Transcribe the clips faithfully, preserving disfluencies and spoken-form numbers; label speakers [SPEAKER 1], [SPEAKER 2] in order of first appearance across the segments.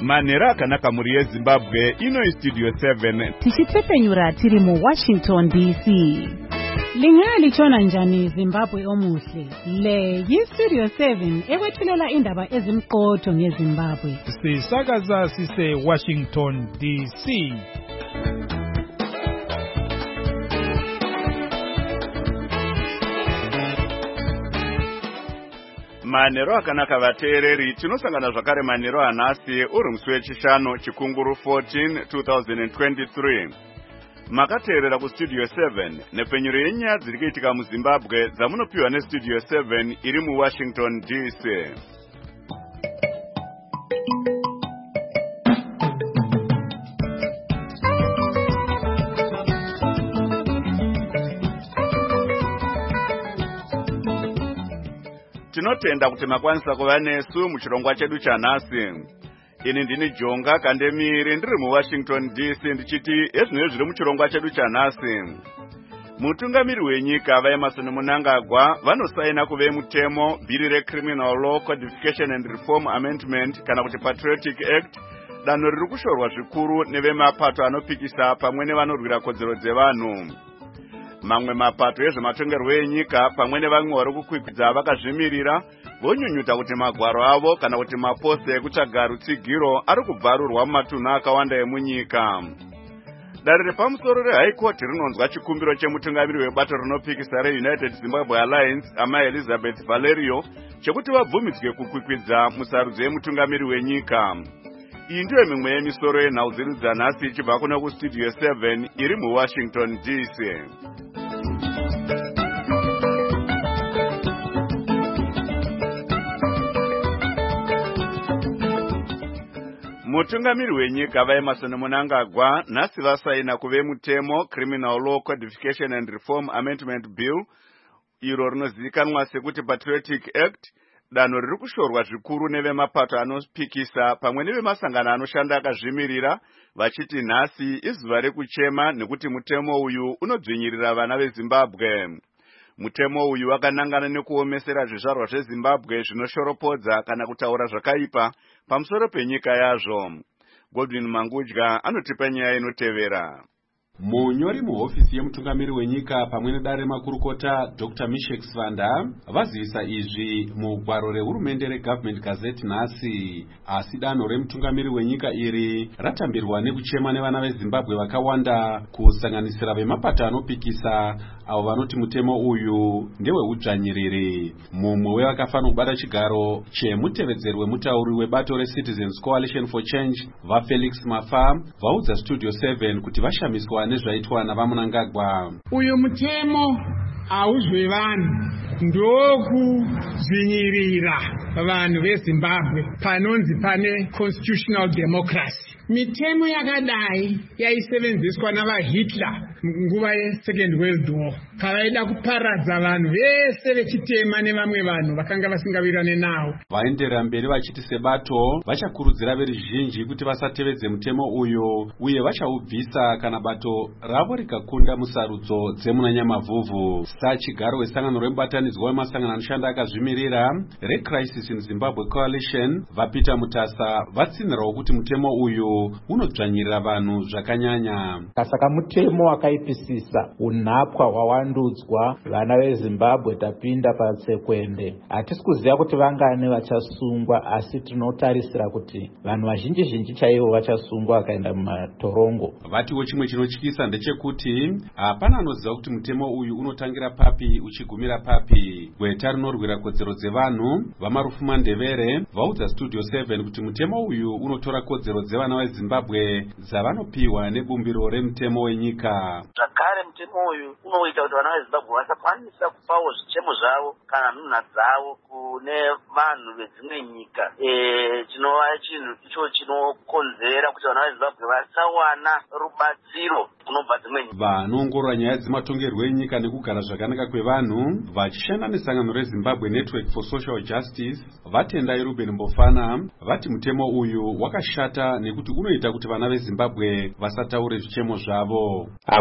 [SPEAKER 1] Manera akanaka muri yeZimbabwe ino istudio seven.
[SPEAKER 2] Tichitephenyura tiri mu Washington D C. Lingalitshona njani Zimbabwe omuhle? Le yistudio seven ekwethulela indaba ezimqotho ngeZimbabwe.
[SPEAKER 3] Sisakaza sise Washington D C.
[SPEAKER 1] Manero akanaka vateereri tinosangana zvakare manero anasi uri musi wechishanu chikunguru fourteen twenty twenty-three. Makateerera kustudio seven nepfenyuro yenyaya dziri kuitika muZimbabwe dzamunopiwa nestudio seven iri muWashington D C. Tinotenda kuti makwanisa kuva nesu muchirongwa chedu chanhasi. Ini ndini Jonga Kandemiri ndiri muWashington D C ndichiti ezvinenge zviri muchirongwa chedu chanhasi. Mutungamiri wenyika vaEmmerson Mnangagwa vanosaina kuve mutemo bhiri reCriminal Law Codification and Reform Amendment kana kuti Patriotic Act, danho riri kushorwa zvikuru nevemapato anopikisa pamwe nevanorwira kodzero dzevanhu. Mamwe mapato ezvematongerwo enyika pamwe nevamwe vari kukwikwidza vakazvimirira vonyunyuta kuti magwaro avo kana kuti maposta ekutsvaga rutsigiro ari kubvarurwa mumatunhu akawanda emunyika. Dare repamusoro reHigh Court rinonzwa chikumbiro chemutungamiri webato rinopikisa reUnited Zimbabwe Alliance Ama Elizabeth Valerio chekuti vabvumidzwe kukwikwidza musarudzo yemutungamiri wenyika. Iyi ndiyo mimwe yemisoro yenhau dzedu dzanhasi ichibva kuno kustudio seven iri muWashington D C. Mutungamiri wenyika vaEmmerson Mnangagwa nhasi vasaina kuve mutemo Criminal Law Codification and Reform Amendment Bill, iro rinozivikanwa sekuti Patriotic Act, danho riri kushorwa zvikuru nevemapato anopikisa pamwe nevemasangano anoshanda akazvimirira vachiti nhasi izuva rekuchema nekuti mutemo uyu unodzvinyirira vana veZimbabwe. Mutemo uyu wakanangana nekuomesera zvizvarwa zveZimbabwe zvinoshoropodza kana kutaura zvakaipa pamusoro penyika yazvo. Godwin Mangudya anotipa nyaya inotevera.
[SPEAKER 4] Munyori muhofisi yemutungamiri wenyika pamwe nedare makurukota Doctor Mishek Svanda vazivisa izvi mugwaro rehurumende reGovernment Gazette nhasi. Asi danho remutungamiri wenyika iri ratambirwa nekuchema nevana veZimbabwe vakawanda kusanganisira vemapato anopikisa avo vanoti mutemo uyu ndeweudzvanyiriri. Mumwe wevakafanira kubata chigaro chemutevedzeri wemutauri webato reCitizens Coalition for Change vaFelix Mafa vaudza Studio seven kuti vashamiswa nezvaitwa navaMnangagwa.
[SPEAKER 5] Uyu mutemo hauzve vanhu ndokudzvinyirira vanhu veZimbabwe panonzi pane constitutional democracy. Mitemo yakadai yaisevenzeswa navaHitler munguva yeSecond World War pavaida kuparadza vanhu vese vechitema nevamwe vanhu vakanga vasingawirirane nawo.
[SPEAKER 4] Vaenderera mberi vachiti sebato vachakurudzira veruzhinji kuti vasatevedze mutemo uyu uye vachaubvisa kana bato ravo rikakunda musarudzo dzemunanyamavhuvhu. Sachigaro wesangano remubatanidzwa wemasangano anoshanda akazvimirira reCrisis in Zimbabwe Coalition vaPeter Mutasa vatsinirawo kuti mutemo uyu unodzvanyirira vanhu zvakanyanya.
[SPEAKER 6] Saka mutemo wakaipisisa unhapwa hwawandudzwa vana veZimbabwe tapinda patsekwende. Hatisi kuziva kuti vangane vachasungwa asi tinotarisira kuti vanhu vazhinji zhinji chaivo vachasungwa vakaenda mumatorongo.
[SPEAKER 4] Vatiwo chimwe chinotyisa ndechekuti hapana anoziva kuti mutemo uyu unotangira papi uchigumira papi. Gweta rinorwira kodzero dzevanhu vaMarufu Mandevere vaudza Studio seven kuti mutemo uyu unotora kodzero dzevana veZimbabwe dzavanopiwa nebumbiro remutemo wenyika.
[SPEAKER 7] Zvakare mutemo uyu unoita kuti vana veZimbabwe vasakwanisa kupawo zvichemo zvavo kana nhunha dzavo kune vanhu vedzimwe nyika. Eh chinova chinhu icho chinokonzera kuti vana veZimbabwe vasawana rubatsiro kunobva dzimwe nyika.
[SPEAKER 4] Vanoongorora nyaya dzematongerwo enyika nekugara zvakanaka kwevanhu vachishanda nesangano reZimbabwe Network for Social Justice vatendai Ruben Mbofana vati mutemo uyu wakashata nekuti unoita kuti vana veZimbabwe vasataure zvichemo zvavo.
[SPEAKER 6] Hakuna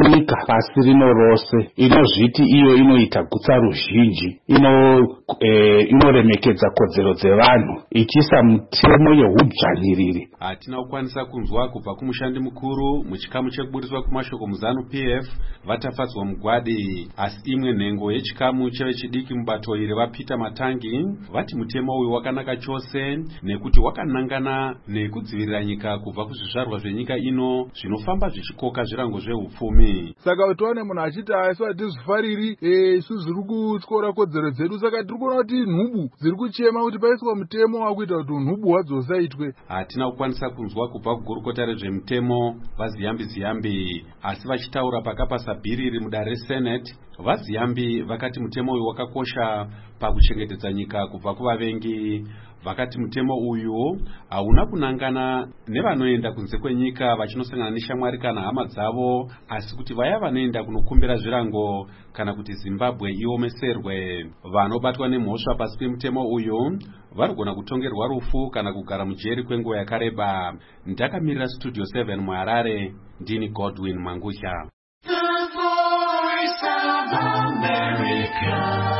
[SPEAKER 6] nyika pasi rino rose inozviti iyo inoita gutsa ruzhinji, ino eh, inoremekedza kodzero dzevanhu ichiisa mutemo yeudzvanyiriri.
[SPEAKER 4] Hatina kukwanisa kunzwa kubva kumushandi mukuru muchikamu chekuburiswa kumashoko muzanu P F vatafadzwa mugwadi, asi imwe nhengo yechikamu chevechidiki mubato iri vaPeter Matangi vati mutemo uyu wakanaka chose nekuti wakanangana nekudzivirira nyika kubva kuzvizvarwa zvenyika ino zvinofamba zvichikoka zvirango zveupfumi.
[SPEAKER 8] Saka utiwane munhu achiti aisu hatizvifariri isu zviri kutyora kodzero dzedu, saka tiri kuona kuti nhubu dziri kuchema kuti paiswa mutemo wakuita kuti unhubu hwadzo usaitwe.
[SPEAKER 4] Hatina kukwanisa kunzwa kubva kugurukota rezvemutemo vaZiyambi Ziyambi, asi vachitaura pakapasa bhiri riri mudare reSenate, vaZiyambi vakati mutemo uyu wakakosha pakuchengetedza nyika kubva kuvavengi. Vakati mutemo uyu hauna kunangana nevanoenda kunze kwenyika vachinosangana neshamwari kana hama dzavo, asi kuti vaya vanoenda kunokumbira zvirango kana kuti Zimbabwe iomeserwe. Vanobatwa nemhosva pasi pemutemo uyu varigona kutongerwa rufu kana kugara mujeri kwenguva yakareba. Ndakamirira Studio seven muHarare, ndini Godwin Mangusha. The Voice of America,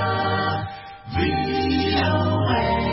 [SPEAKER 4] V O A.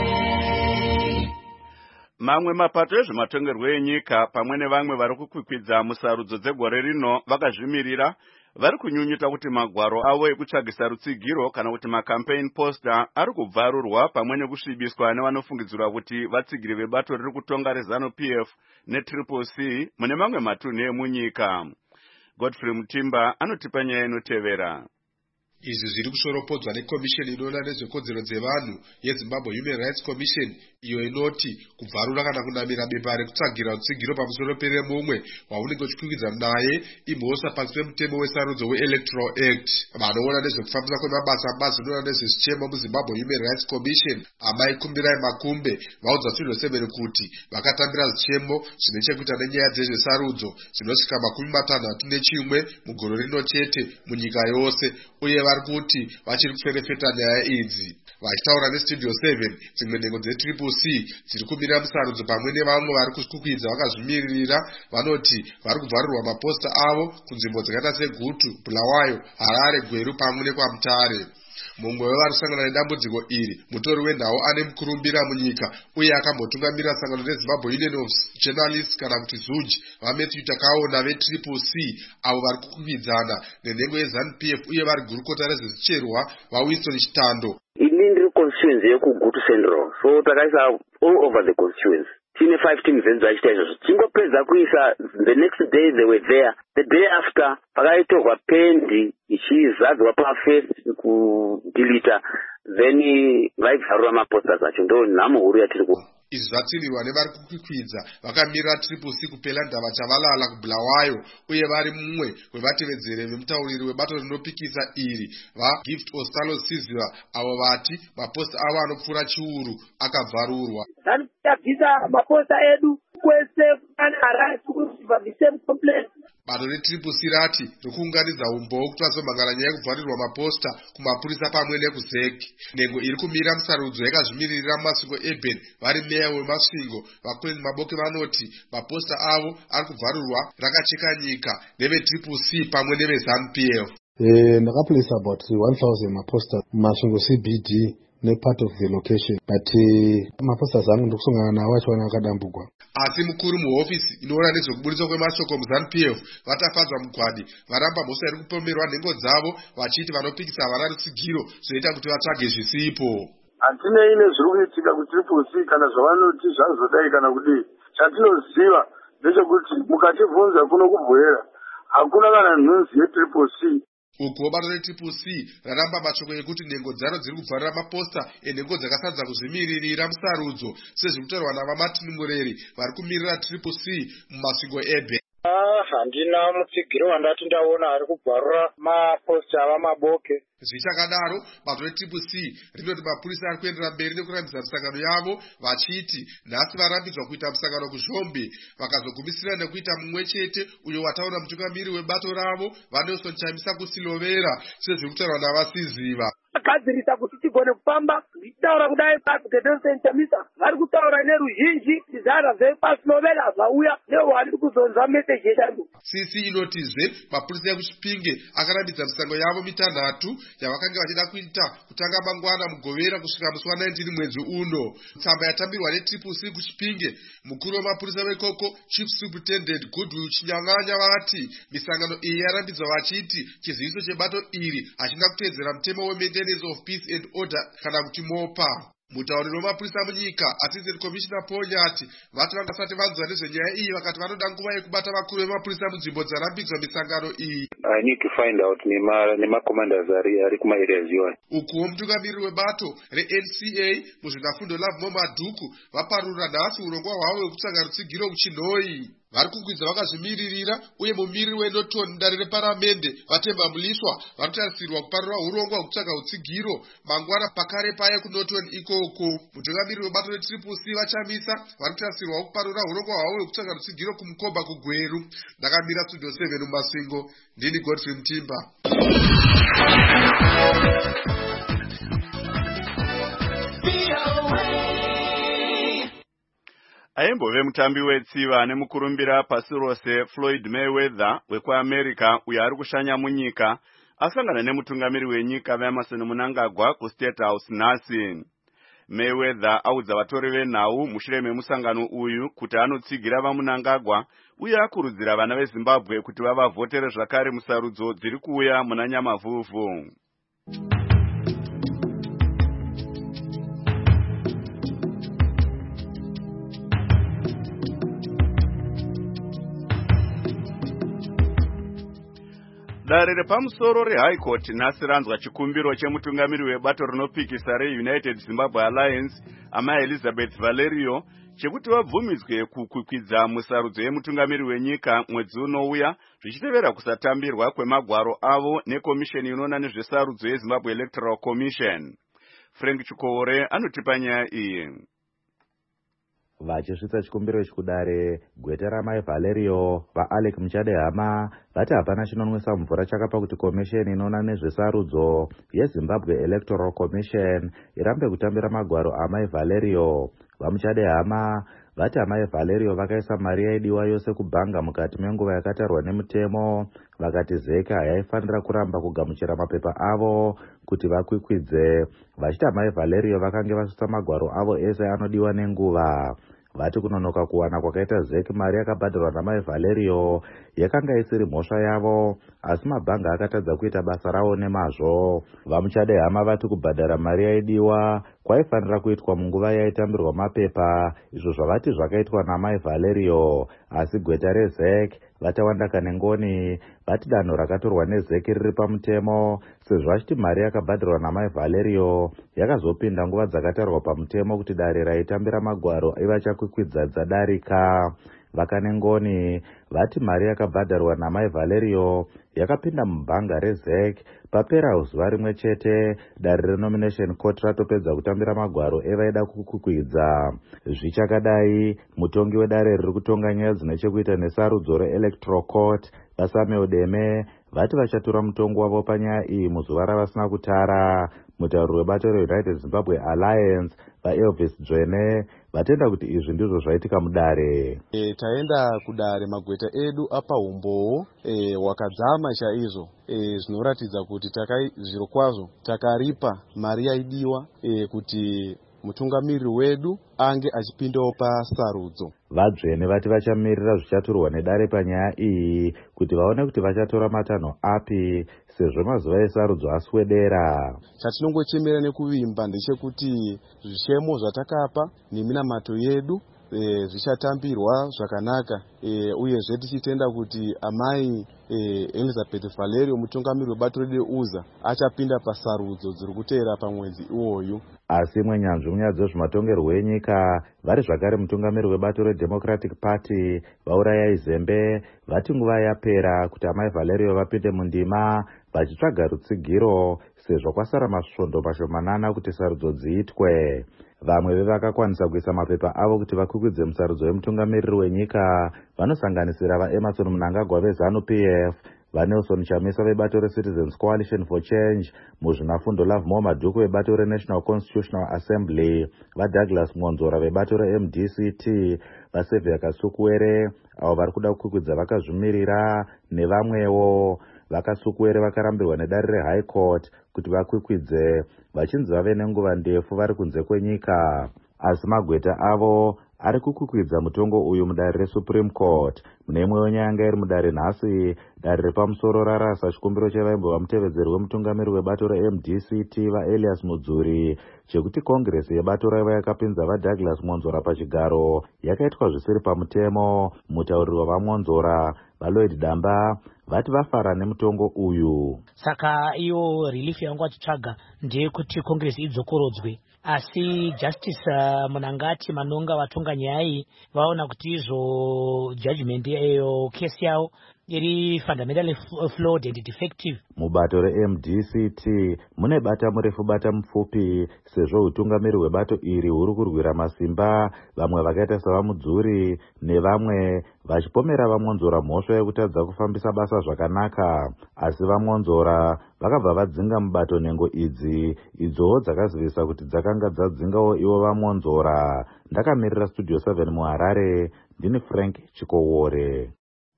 [SPEAKER 1] Mamwe mapato ezvematongerwo enyika pamwe nevamwe vari kukwikwidza musarudzo dzegore rino vakazvimirira vari kunyunyuta kuti magwaro avo ekutsvagisa rutsigiro kana kuti macampaign poster ari kubvarurwa pamwe nekusvibiswa nevanofungidzirwa kuti vatsigiri vebato riri kutonga rezanu P F netriple C mune mamwe matunhu emunyika. Godfrey Mutimba anotipa nyaya inotevera.
[SPEAKER 9] Izvi zviri kushoropodzwa nekomisheni inoona nezvekodzero dzevanhu yeZimbabwe Human Rights Commission, iyo inoti kubvarura kana kunamira bepa rekutsvagira rutsigiro pamusoro peremumwe waunenge uchikwikwidza naye imhosva pasi pemutemo wesarudzo weElectoral Act. Vanoona nezvekufambisa kwemabasa bazi rinoona nezvezvichemo muZimbabwe Human Rights Commission, Amai Kumbirai Makumbe, vaudza Studio seven kuti vakatambira zvichemo zvine chekuita nenyaya dzezvesarudzo zvinosvika makumi matanhatu nechimwe mugore rino chete munyika yose, uye vari kuti vachiri kuferefeta nyaya idzi. Vachitaura neStudio seven, dzimwe nhengo dzetriple C dziri kumirira musarudzo pamwe nevamwe vari kuzvikwidza vakazvimiririra vanoti vari kubvarirwa maposta avo kunzvimbo dzakaita seGutu, Bulawayo, Harare, Gweru pamwe nekwaMutare. Mumwe wevari kusangana nedambudziko iri mutori wenhau ane mukurumbira munyika uye akambotungamirira sangano reZimbabwe Union of Journalists kana kuti ZUJ vaMatthew Takaona vetriple C, avo vari kukwidzana nenhengo yeZanu P F uye vari gurukota rezvezicherwa vaWinston Chitando.
[SPEAKER 7] Ini ndiri constituency yekuGutu Central, so takaisa all over the constituency. Tine five teams zenzi vachita izvozvo. Chingopedza kuisa, the next day they were there. The day after pakaitorwa pendi ichizadzwa pafirst kudilita, then vaibvarura maposters acho. Ndo nhamo huru yatiri ku.
[SPEAKER 9] Izvi zvatirirwa nevari kukwikwidza vakamirira triple C kupela ndava chavalala kuBulawayo, uye vari mumwe wevatevedzere vemutauriri webato rinopikisa iri vaGift Ostalo Siziva, avo vati maposta avo anopfuura chiuru akabvarurwa.
[SPEAKER 10] Tabvisa maposta edu kwese kana Harare kuziva the same complaint.
[SPEAKER 9] Bato retriple C rati rikuunganidza umboo kuti vazomhangana nyaya yekubvarirwa maposta kumapurisa pamwe nekuzeki. Nhengo iri kumira musarudzo yakazvimiririra mumasvingo Eben vari meya wemasvingo vaCollins Maboke vanoti maposta avo ari kubvarirwa rakacheka nyika nevetriple C pamwe neveZanu P F.
[SPEAKER 11] Eh, ndakaplace about one thousand maposta mumasvingo C B D nepart of the location, but uh, maposta zangu ndikusongana nawo achiwana akadambugwa.
[SPEAKER 9] Asi mukuru muhofisi inoona nezvekuburiswa kwemashoko muZanu P F vatafadzwa mugwadi varamba mhosva iri kupomerwa nhengo dzavo vachiti vanopikisa havana rutsigiro zvinoita kuti vatsvage zvisipo.
[SPEAKER 12] Hatinei nezviri kuitika kutriple C kana zvavanoti zvazodai kana kudii. Chatinoziva ndechekuti mukativhunza kuno kubhoera hakuna kana nhunzi yetriple C.
[SPEAKER 9] Uku bato retriple C raramba mashoko ekuti nhengo dzaro dziri kubvarira maposta enhengo dzakasadza kuzvimiririra musarudzo sezviri kutaurwa navaMartin Mureri vari kumirira triple C mumasvingo Ebe.
[SPEAKER 13] Ah, handina mutsigiro wandati ndaona ari kubvarura maposta avaMaboke.
[SPEAKER 9] Zvichakadaro bato retriple C rinoti mapurisa ari kuenderera mberi nekurambidza misangano yavo vachiti nhasi varambidzwa kuita musangano kuZhombe vakazogumisira nekuita mumwe chete uyo wataura mutungamiri webato ravo vaNelson Chamisa kuSilovera sezviri kutaurwa navaSiziva.
[SPEAKER 10] gadzirisa kuti tigone kufamba. Ndichitaura kudai pakuteterosen chamisa vari kutaura neruzhinji tizara zvepasinovela zvauya nehwari kuzonzwa meseji yedu.
[SPEAKER 9] Sisi inotizve mapurisa ekuchipinge akarambidza misango yavo mitanhatu yavakanga vachida kuita kutanga mangwana mugovera kusvika musi wa19 mwedzi uno. Tsamba yatambirwa netriple C kuchipinge, mukuru wemapurisa vekoko Chief Superintendent Goodwill Chinyanganya vati misangano iyi yarambidzwa vachiti chiziviso chebato iri hachina kuteedzera mutemo we-Maintenance of Peace and Order kana kuti mopa. Mutauriro wemapurisa munyika Assistant Commissioner Paul Nyati vati vangasati vanzwa nezvenyaya iyi vakati vanoda nguva yekubata vakuru vemapurisa munzvimbo dzarambidzwa misangano iyi.
[SPEAKER 14] I need to find out nema nema commanders ari ari kuma areas yona.
[SPEAKER 9] Ukuwo mutungamiriri webato re-N C A muzvinafundo Love Madhuku vaparura nhasi urongwa hwavo hwekutsvaga rutsigiro kuchinhoi. Vari kukwidza vakazvimiririra uye mumiriri weNorton mudare reparamende Vatemba Muliswa varitarisirwa kuparura urongwa hwekutsvaga utsigiro mangwana pakare paya kuNorton ikoko. Mutungamiriri webato retriple C Vachamisa varitarisirwa kuparura urongwa hwavo hwekutsvaga rutsigiro kumukomba kuGweru. Ndakamira studio seven muMasingo, ndini Godfrey Mtimba.
[SPEAKER 1] Aimbove mutambi wetsiva nemukurumbira pasi rose Floyd Mayweather wekuAmerica uyo ari kushanya munyika asangana nemutungamiri wenyika veEmerson Mnangagwa kuState House nhasi. Mayweather audza vatori venhau mushure memusangano uyu kuti anotsigira vaMnangagwa uye akurudzira vana veZimbabwe kuti vavavhotere zvakare musarudzo dziri kuuya muna Nyamavhuvhu. Dare repamusoro reHigh Court nhasi ranzwa chikumbiro chemutungamiri webato rinopikisa reUnited Zimbabwe Alliance Ama Elizabeth Valerio chekuti vabvumidzwe kukwikwidza musarudzo yemutungamiri wenyika mwedzi unouya zvichitevera kusatambirwa kwemagwaro avo nekomisheni inoona nezvesarudzo yeZimbabwe Electoral Commission. Frank Chikore anotipa nyaya iyi.
[SPEAKER 15] Vachisvitsa chikumbiro chikudare gweta ramai Valerio vaAlec Muchadehama vati hapana chinonwisa mvura chakapa kuti komisheni inoona nezvesarudzo yeZimbabwe Electoral Commission irambe kutambira magwaro amai Valerio. VaMuchadehama vati amai Valerio vakaisa mari yaidiwa yose kubhanga mukati menguva yakatarwa nemutemo vakati zeka yaifanira kuramba kugamuchira mapepa avo kuti vakwikwidze. Vachiti amai Valerio vakange vasvitsa magwaro avo ese anodiwa nenguva. Vati kunonoka kuwana kwakaita zeki mari yakabhadharwa namai Valerio yakanga isiri mhosva yavo, asi mabhanga akatadza kuita basa rawo nemazvo. VaMuchadehama vati kubhadhara mari yaidiwa kwaifanira kuitwa munguva yaitambirwa mapepa, izvo zvavati zvakaitwa namai Valerio, asi gweta rezeki vatawanda kanengoni vati danho rakatorwa nezeki riri pamutemo, sezvo vachiti mari yakabhadharwa namai Valerio yakazopinda nguva dzakatarwa pamutemo kuti dare raitambira magwaro ivachakwikwidza dzadarika. Vakanengoni vati mari yakabhadharwa namai Valerio yakapinda mubhanga rezeki papera zuva rimwe chete dare renomination court ratopedza kutambira magwaro evaida kukwikwidza. Zvichakadai, mutongi wedare riri kutonga nyaya dzine chekuita nesarudzo reElectoral Court Vasamuel Deme vati vachatura mutongo wavo panyaya iyi muzuva ravasina kutara. Mutauri webato reUnited Zimbabwe Alliance vaElvis Dzvene vatenda kuti izvi ndizvo zvaitika mudare.
[SPEAKER 16] E, taenda kudare magweta edu apa umbowo e, wakadzama chaizvo e, zvinoratidza kuti takai zviro kwazvo takaripa mari yaidiwa e, kuti mutungamiriri wedu ange achipindawo pasarudzo.
[SPEAKER 15] Vadzvene vati vachamirira zvichaturwa nedare panyaya iyi kuti vaone kuti vachatora matanho api sezvo mazuva esarudzo aswedera.
[SPEAKER 16] Chatinongochemera nekuvimba ndechekuti zvichemo zvatakapa neminamato yedu e, zvichatambirwa zvakanaka e, uyezve tichitenda kuti amai e, Elizabeth Valerio mutungamiriri webato redu reUZA achapinda pasarudzo dziri kuteera pamwedzi iwoyu.
[SPEAKER 15] Asi mwenyanzvi munyaya dzezvematongerwo enyika vari zvakare mutungamiriri webato reDemocratic Party vaurayai Zembe vati nguva yapera kuti amai Valerio vapinde mundima vachitsvaga rutsigiro sezvo kwasara masvondo mashomanana kuti sarudzo dziitwe. Vamwe vevakakwanisa kuisa mapepa avo kuti vakwikwidze musarudzo yemutungamiriri wenyika vanosanganisira vaEmerson Mnangagwa veZanu P F, vaNelson Chamisa vebato reCitizens Coalition for Change, muzvinafundo Love More Madhuku vebato reNational Constitutional Assembly, vaDouglas Monzora vebato reM D C T, vaSevia Kasukuwere avo vari kuda kukwikwidzwa vakazvimirira nevamwewo. Vakasukuwere vakarambirwa nedare reHigh Court kuti vakwikwidze vachinzi vave nenguva ndefu vari kunze kwenyika, asi magweta avo ari kukwikwidza mutongo uyu mudare reSupreme Court. Mune imwewo nyaya yanga iri mudare nhasi, dare repamusoro rarasa chikumbiro chevaimbova mutevedzeri wemutungamiri webato reM D C T vaElias Mudzuri chekuti kongresi yebato raiva yakapinza vaDouglas Monzora pachigaro yakaitwa zvisiri pamutemo. Mutauriri wavaMonzora vaLloyd Damba vati vafara nemutongo uyu.
[SPEAKER 17] Saka iyo relief yangu achitsvaga ndeyekuti kongresi idzokorodzwe, asi justice uh, Munangati Manonga vatonga nyaya iyi vaona kuti izvo judgment yeyo case yavo iri fundamentally flawed and defective.
[SPEAKER 15] Mubato reM D C T mune bata murefu bata mupfupi, sezvo utungamiri hwebato iri huri kurwira masimba, vamwe vakaita savaMudzuri nevamwe vachipomera vaMonzora mhosva yekutadza kufambisa basa zvakanaka. Asi vaMonzora vakabva vadzinga mubato nhengo idzi, idzowo dzakazivisa kuti dzakanga dzadzingawo ivo vaMonzora. Ndakamirira Studio seven muHarare, ndini Frank Chikowore.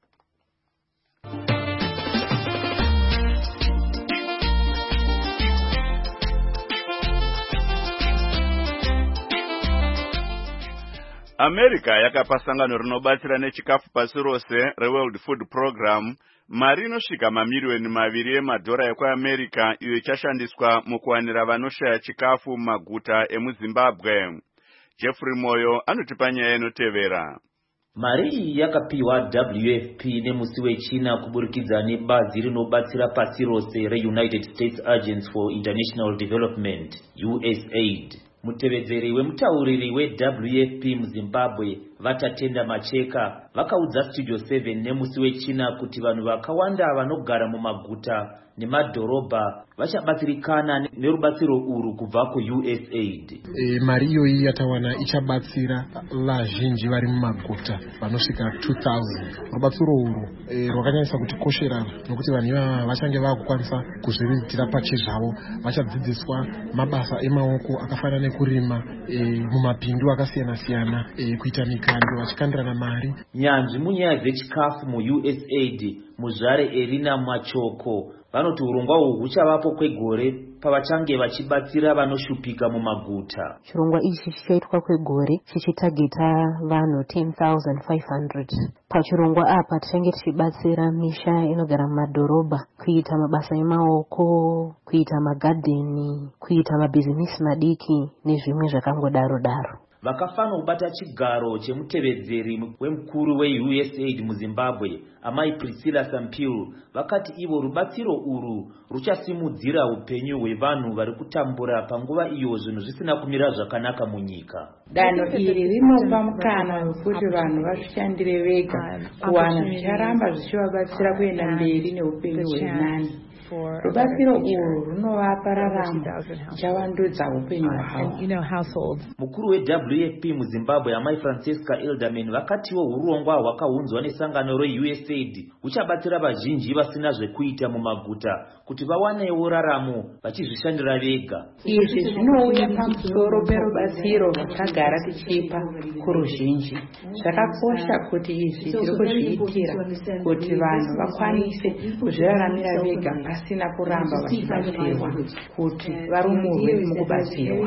[SPEAKER 1] America yakapa sangano rinobatsira nechikafu pasi rose reWorld Food Program mari inosvika mamiliyoni maviri emadhora ekuAmerica iyo ichashandiswa mukuwanira vanoshaya chikafu mumaguta emuZimbabwe. Jeffrey Moyo anotipa nyaya inotevera.
[SPEAKER 18] Mari iyi yakapiwa W F P nemusi wechina kuburikidza nebazi rinobatsira pasi rose reUnited States Agency for International Development U S A I D. Mutevedzeri wemutauriri weW F P muZimbabwe Vatatenda Macheka vakaudza Studio seven nemusi wechina kuti vanhu vakawanda vanogara mumaguta nemadhorobha vachabatsirikana nerubatsiro uru kubva kuU S A I D.
[SPEAKER 19] E, mari iyoyi yatawana ichabatsira vazhinji vari mumaguta vanosvika two thousand. Rubatsiro uru e, rwakanyanyisa kutikoshera nokuti vanhu ivava vachange vakukwanisa kuzviriritira pachezvavo, vachadzidziswa mabasa emaoko akafanana nekurima e, mumapindu akasiyana siyana, e, kuita mikando vachikandirana mari.
[SPEAKER 18] Nyanzvi munyaya dzechikafu muU S A I D muzvare Erina Machoko vanoti urongwa uhu huchavapo kwegore pavachange vachibatsira vanoshupika mumaguta.
[SPEAKER 20] Chirongwa ichi chichaitwa kwegore chichitageta vanhu ten thousand five hundred. Pachirongwa apa tichange tichibatsira misha inogara mumadhorobha kuita mabasa emaoko, kuita magadheni, kuita mabhizinisi madiki nezvimwe zvakangodaro daro.
[SPEAKER 18] Vakafana kubata chigaro chemutevedzeri wemukuru weU S A I D muZimbabwe amai Priscilla Sampiru vakati ivo rubatsiro uru ruchasimudzira upenyu hwevanhu vari kutambura panguva iyo zvinhu zvisina kumira zvakanaka munyika.
[SPEAKER 21] Danho iri rinopa mukana wekuti vanhu vazvishandire vega kuwana zvicharamba zvichivabatsira kuenda mberi neupenyu hwenani. Rubatsiro uru runovapa raramo chavandudza upenyu hwavo.
[SPEAKER 18] Mukuru weW F P muZimbabwe amai Francesca Elderman vakatiwo urongwa hwakaunzwa nesangano reU S A I D huchabatsira vazhinji vasina zvekuita mumaguta kuti vawanewo raramo vachizvishandira vega.
[SPEAKER 21] Izvi zvinouya pamusoro perubatsiro rwakagara tichipa kuruzhinji. Zvakakosha kuti izvi tiri kuzviitira kuti vanhu vakwanise kuzviraramira vega pasina kuramba vachibatsirwa kuti varumurwe mukubatsirwa.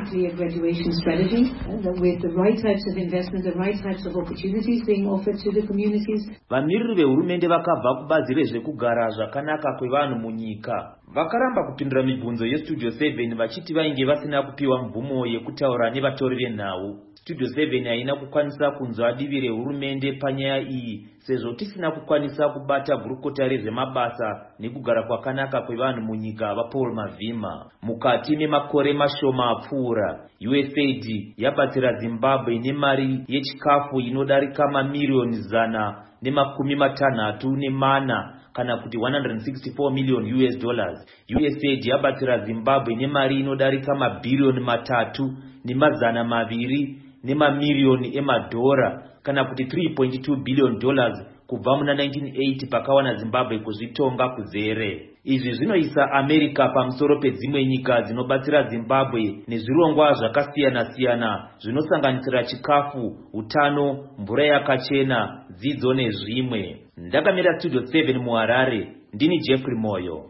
[SPEAKER 18] Vamiriri vehurumende vakabva kubazi rezvekugara zvakanaka kwevanhu munyika vakaramba kupindura mibvunzo yeStudio seven vachiti vainge vasina kupiwa mvumo yekutaura nevatori venhau. Studio seven haina kukwanisa kunzwa divi rehurumende panyaya iyi sezvo tisina kukwanisa kubata gurukota rezvemabasa nekugara kwakanaka kwevanhu munyika vaPaul Mavhima. Mukati memakore mashoma apfuura U S A I D yabatsira Zimbabwe nemari yechikafu inodarika mamiliyoni zana nemakumi matanhatu nemana kana kuti one hundred sixty-four million U S dollars. U S A I D yabatsira Zimbabwe nemari inodarika mabhiliyoni matatu nemazana maviri nemamiliyoni emadhora kana kuti three point two billion dollars kubva muna nineteen eighty pakawana Zimbabwe kuzvitonga kuzere. Izvi zvinoisa America pamusoro pedzimwe nyika dzinobatsira Zimbabwe nezvirongwa zvakasiyana-siyana zvinosanganisira chikafu, utano, mvura yakachena, dzidzo nezvimwe. Ndakamira Studio seven muHarare, ndini Jeffrey Moyo.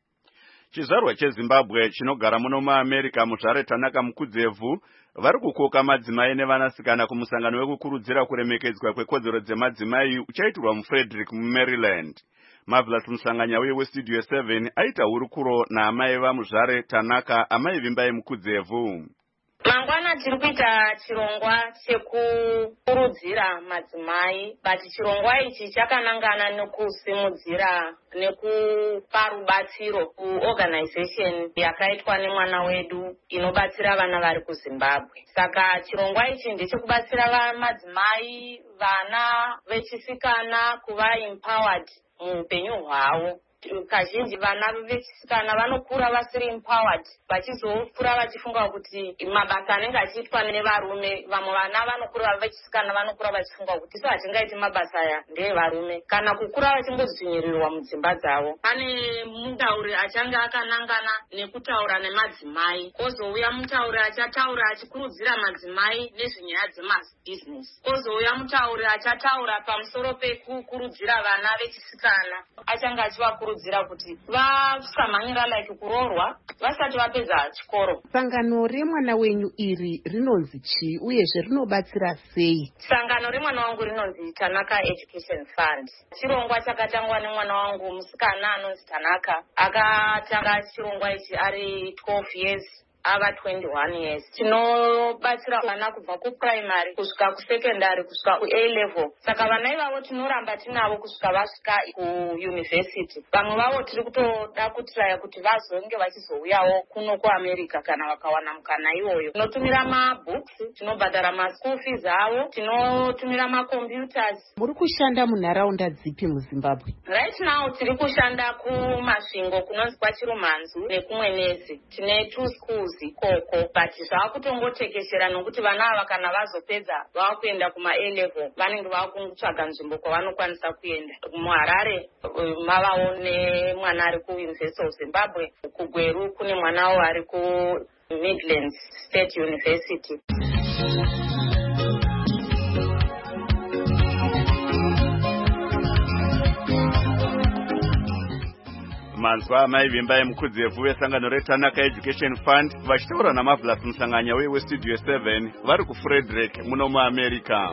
[SPEAKER 1] Chizvarwa cheZimbabwe chinogara muno muAmerica muZvare Tanaka Mukudzevu vari kukoka madzimai nevanasikana kumusangano wekukurudzira kuremekedzwa kwekodzero dzemadzimai uchaitirwa muFrederick muMaryland. Marvelous Musanganya uye weStudio seven aita hurukuro naamai vamuZvare Tanaka, amai Vimbai Mukudzevu.
[SPEAKER 2] Mangwana tiri kuita chirongwa chekukurudzira madzimai, bati chirongwa ichi chakanangana nekusimudzira nekupa rubatsiro kuorganization yakaitwa nemwana wedu inobatsira vana vari kuZimbabwe. Saka chirongwa ichi ndechekubatsira madzimai, vana vechisikana kuva empowered muupenyu hwavo. Kazhinji vana vechisikana vanokura vasiri empowered, vachizokura vachifunga kuti mabasa anenge achiitwa nevarume. Vamwe vana vanokura vechisikana vanokura vachifunga kuti isu hatingaiti mabasa aya ndeevarume, kana kukura vachingodzvinyirirwa mudzimba dzavo. Pane mutauri achange akanangana nekutaura nemadzimai, kozouya mutauri achataura achikurudzira madzimai nezvenyaya dzemabusiness, kozouya mutauri achataura pamusoro pekukurudzira vana vechisikana, achange achivakuru kurudzira kuti vasamhanyira like kuroorwa vasati vapedza chikoro.
[SPEAKER 22] Sangano remwana wenyu iri rinonzi chii uyezve rinobatsira sei?
[SPEAKER 2] Sangano remwana wangu rinonzi Tanaka Education Fund. Chirongwa chakatangwa nemwana wangu musikana anonzi Tanaka. Akatanga chirongwa ichi ari twelve years. Ava twenty-one years. Tinobatsira vana kubva kuprimary kusvika kusekondari kusvika kuA level. Saka vana ivavo tinoramba tinavo kusvika vasvika kuuniversity. Vamwe vavo tiri kutoda kutiraya kuti vazonge vachizouyawo kuno kuAmerica kana vakawana mukana iwoyo. Tinotumira mabooks, tinobhadhara maschool fees avo, tinotumira macomputers.
[SPEAKER 22] Muri kushanda munharaunda dzipi muZimbabwe?
[SPEAKER 2] Right now tiri kushanda kumasvingo kunonzi kwaChirumanzu nekumwenezi. Tine two schools ikoko, but zvaakutongotekeshera nokuti vana ava kana vazopedza vakuenda kuma-A level vanenge vakutsvaga nzvimbo kwavanokwanisa kuenda. MuHarare mavawo nemwana ari kuUniversity of Zimbabwe, kuGweru kune mwanawo ari kuMidlands State University.
[SPEAKER 1] Manzwa amai Vimbai Mukudzevu vesangano reTanaka Education Fund vachitaura naMarvelous Musanganya uye weStudio seven vari kuFrederick muno muAmerica.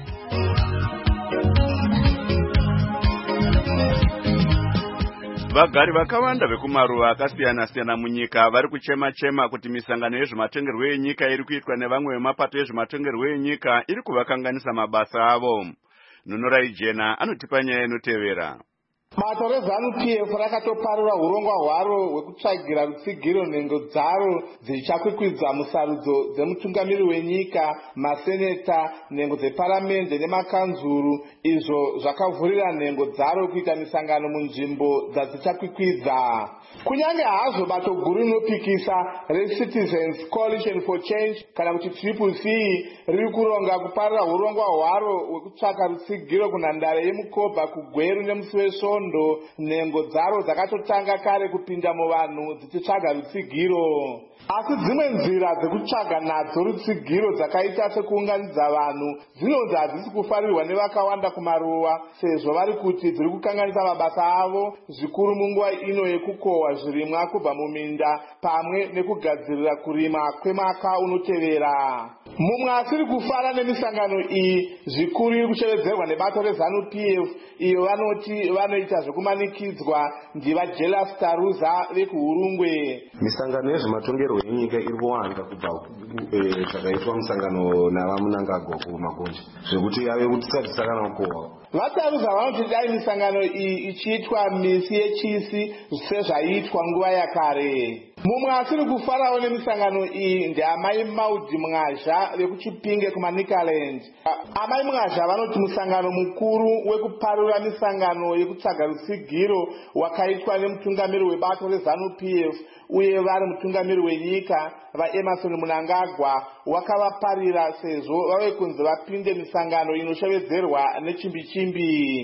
[SPEAKER 1] Vagari vakawanda vekumaruwa akasiyana-siyana munyika vari kuchema-chema kuti misangano yezvematongerwo enyika iri kuitwa nevamwe vemapato yezvematongerwo enyika iri kuvakanganisa mabasa avo. Nunorai Jena anotipa nyaya inotevera.
[SPEAKER 23] Bato reZANU-P F rakatoparura urongwa hwaro hwekutsvagira rutsigiro nhengo dzaro dzichakwikwidza musarudzo dzemutungamiri wenyika, maseneta, nhengo dzeparamende nemakanzuru, izvo zvakavhurira nhengo dzaro kuita misangano munzvimbo dzichakwikwidza. Kunyange hazvo bato guru rinopikisa reCitizens Coalition for Change kana kuti Triple C riri kuronga kuparura urongwa hwaro hwekutsvaka rutsigiro kunhandare yeMukoba, kuGweru nemuSowesondo, nhengo dzaro dzakatotanga kare kupinda muvanhu dzichitsvaga rutsigiro. Asi dzimwe nzira dzekutsvaga nadzo rutsigiro dzakaita sekuunganidza vanhu dzinonzi hadzisi kufarirwa nevakawanda kumaruwa, sezvo vari kuti dziri kukanganisa mabasa avo zvikuru munguva ino yekukohwa zvirimwa kubva muminda pamwe nekugadzirira kurima kwemwaka unotevera. Mumwe asiri kufara nemisangano iyi zvikuru iri kushevedzerwa nebato reZANU-P F, iyo vanoti vanoita zvekumanikidzwa ndiva Jealous Taruza vekuHurungwe.
[SPEAKER 24] Misangano yezvematongerwo enyika iri kuwanda kubva zvakaitwa musangano navaMunangagwa kumagonja zvekuti yave kuti tisati takanakohwa.
[SPEAKER 23] Vataruza vanoti dai misangano iyi ichiitwa misi yechisi sezvaiitwa nguva yakare. Mumwe asiri kufarawo nemisangano iyi ndiamai Maudhi Mwazha vekuChipinge kumaNikaland. Amai Mwazha vanoti musangano mukuru wekuparura misangano yekutsvaga rutsigiro wakaitwa nemutungamiri webato reZANU-P F uye vari mutungamiri wenyika vaEmerson Mnangagwa wakavaparira sezvo vave kunzi vapinde misangano inoshevedzerwa nechimbi chimbi.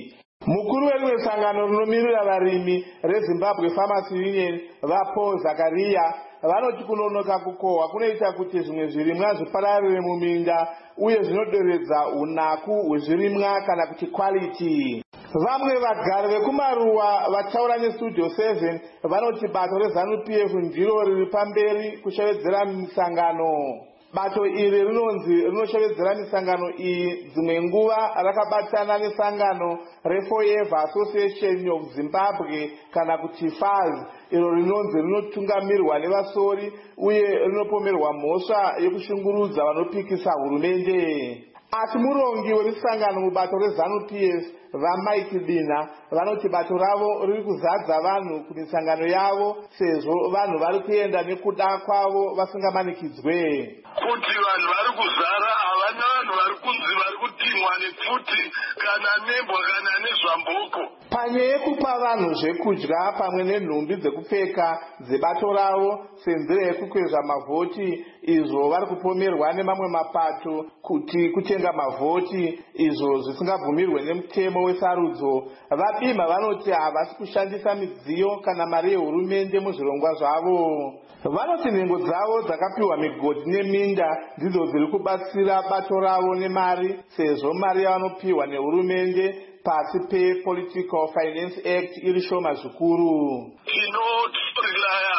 [SPEAKER 23] Mukuru werimwe sangano rinomirira varimi reZimbabwe Farmers Union vaPaul Zakaria vanoti kunonoka kukohwa kunoita kuti zvimwe zvirimwa zvipararire muminda uye zvinoderedza unaku hwezvirimwa kana kuti quality. Vamwe vagari vekumaruwa vataura neStudio seven vanoti bato reZANU-P F ndiro riri pamberi kushevedzera misangano. Bato iri rinonzi rinoshevedzera misangano iyi dzimwe nguva rakabatana nesangano reForever Association of Zimbabwe kana kuti F A Z, iro rinonzi rinotungamirwa nevasori uye rinopomerwa mhosva yekushungurudza vanopikisa hurumende. Ati murongi wemisangano mubato reZANU-P F vaMike Dina vanoti bato ravo riri kuzadza vanhu kumisangano yavo sezvo vanhu vari kuenda nekuda kwavo vasingamanikidzwe.
[SPEAKER 3] Kuti vanhu vari kuzara havana vanhu vari kunzi vari kutimwa nepfuti kana nembwa kana nezvamboko.
[SPEAKER 23] Panyaya yekupa vanhu zvekudya pamwe nenhumbi dzekupfeka dzebato ravo senzira yekukwezva mavhoti izvo vari kupomerwa nemamwe mapato kuti kutenga mavhoti izvo zvisingabvumirwe nemutemo wesarudzo, vabima vanoti havasi kushandisa midziyo kana mari yehurumende muzvirongwa zvavo. Vanoti nhengo dzavo dzakapiwa migodhi neminda ndidzo dziri kubatsira bato ravo nemari sezvo mari yavanopiwa nehurumende pasi pePolitical Finance Act iri shoma zvikuru.
[SPEAKER 3] Tinotorelaya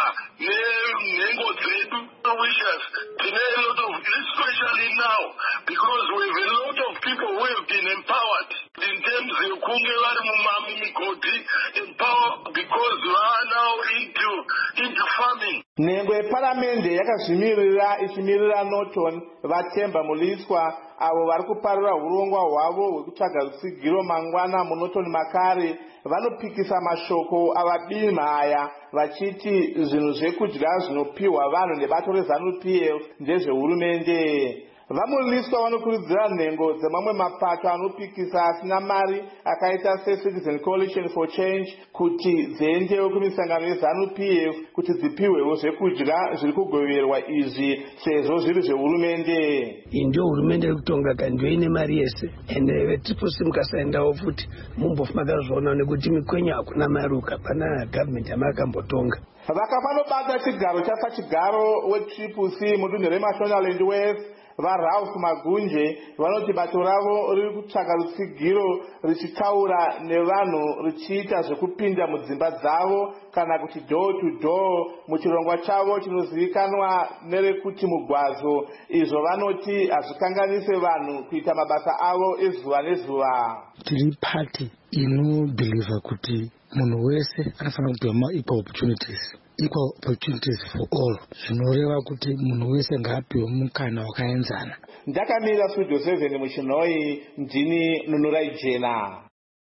[SPEAKER 3] nenhengo dzedu wishes tine a lot of, especially now because we have a lot of people who have been empowered in terms of kunge vari mumamigodhi empowered because we are now into into farming.
[SPEAKER 23] Nhengo yeparamende yakazvimirira ichimirira Norton Vatemba Muliswa avo vari kuparura urongwa hwavo hwekutsvaga rutsigiro mangwana muNorton Makare vanopikisa mashoko avabima aya vachiti zvinhu zvekudya zvinopiwa vanhu nebato reZANU-P F ndezvehurumende. Vamuliswa vanokurudzira nhengo dzemamwe mapato anopikisa asina mari akaita seCitizen Coalition for Change kuti dziendewo kumisangano yeZANU-P F kuti dzipiwewo zvekudya zviri kugoverwa izvi sezvo zviri zvehurumende.
[SPEAKER 10] Ndio hurumende iri kutonga kandiyo ine mari yese ende vetiposi mukasaendawo futi mumbofuma kazvaona nekuti mikwenyu hakuna mari ukapana gavhmendi yamakambotonga.
[SPEAKER 23] Vakafanobata chigaro chapachigaro weTriple C mudunhu reMashonaland West vaRalph Magunje vanoti bato ravo riri kutsvaga rutsigiro richitaura nevanhu richiita zvekupinda mudzimba dzavo kana kuti door to door muchirongwa chavo chinozivikanwa nerekuti mugwazo. Izvo vanoti hazvikanganise vanhu kuita mabasa avo ezuva nezuva.
[SPEAKER 19] Tiri party inobhiliva kuti munhu wese anofanira kupiwa ma-equal opportunities. Equal opportunities for all. Zvinoreva kuti munhu wese ngaapiwe mukana wakaenzana.
[SPEAKER 23] Ndakamira Studio seven muChinoi, ndini Nunurai Jena.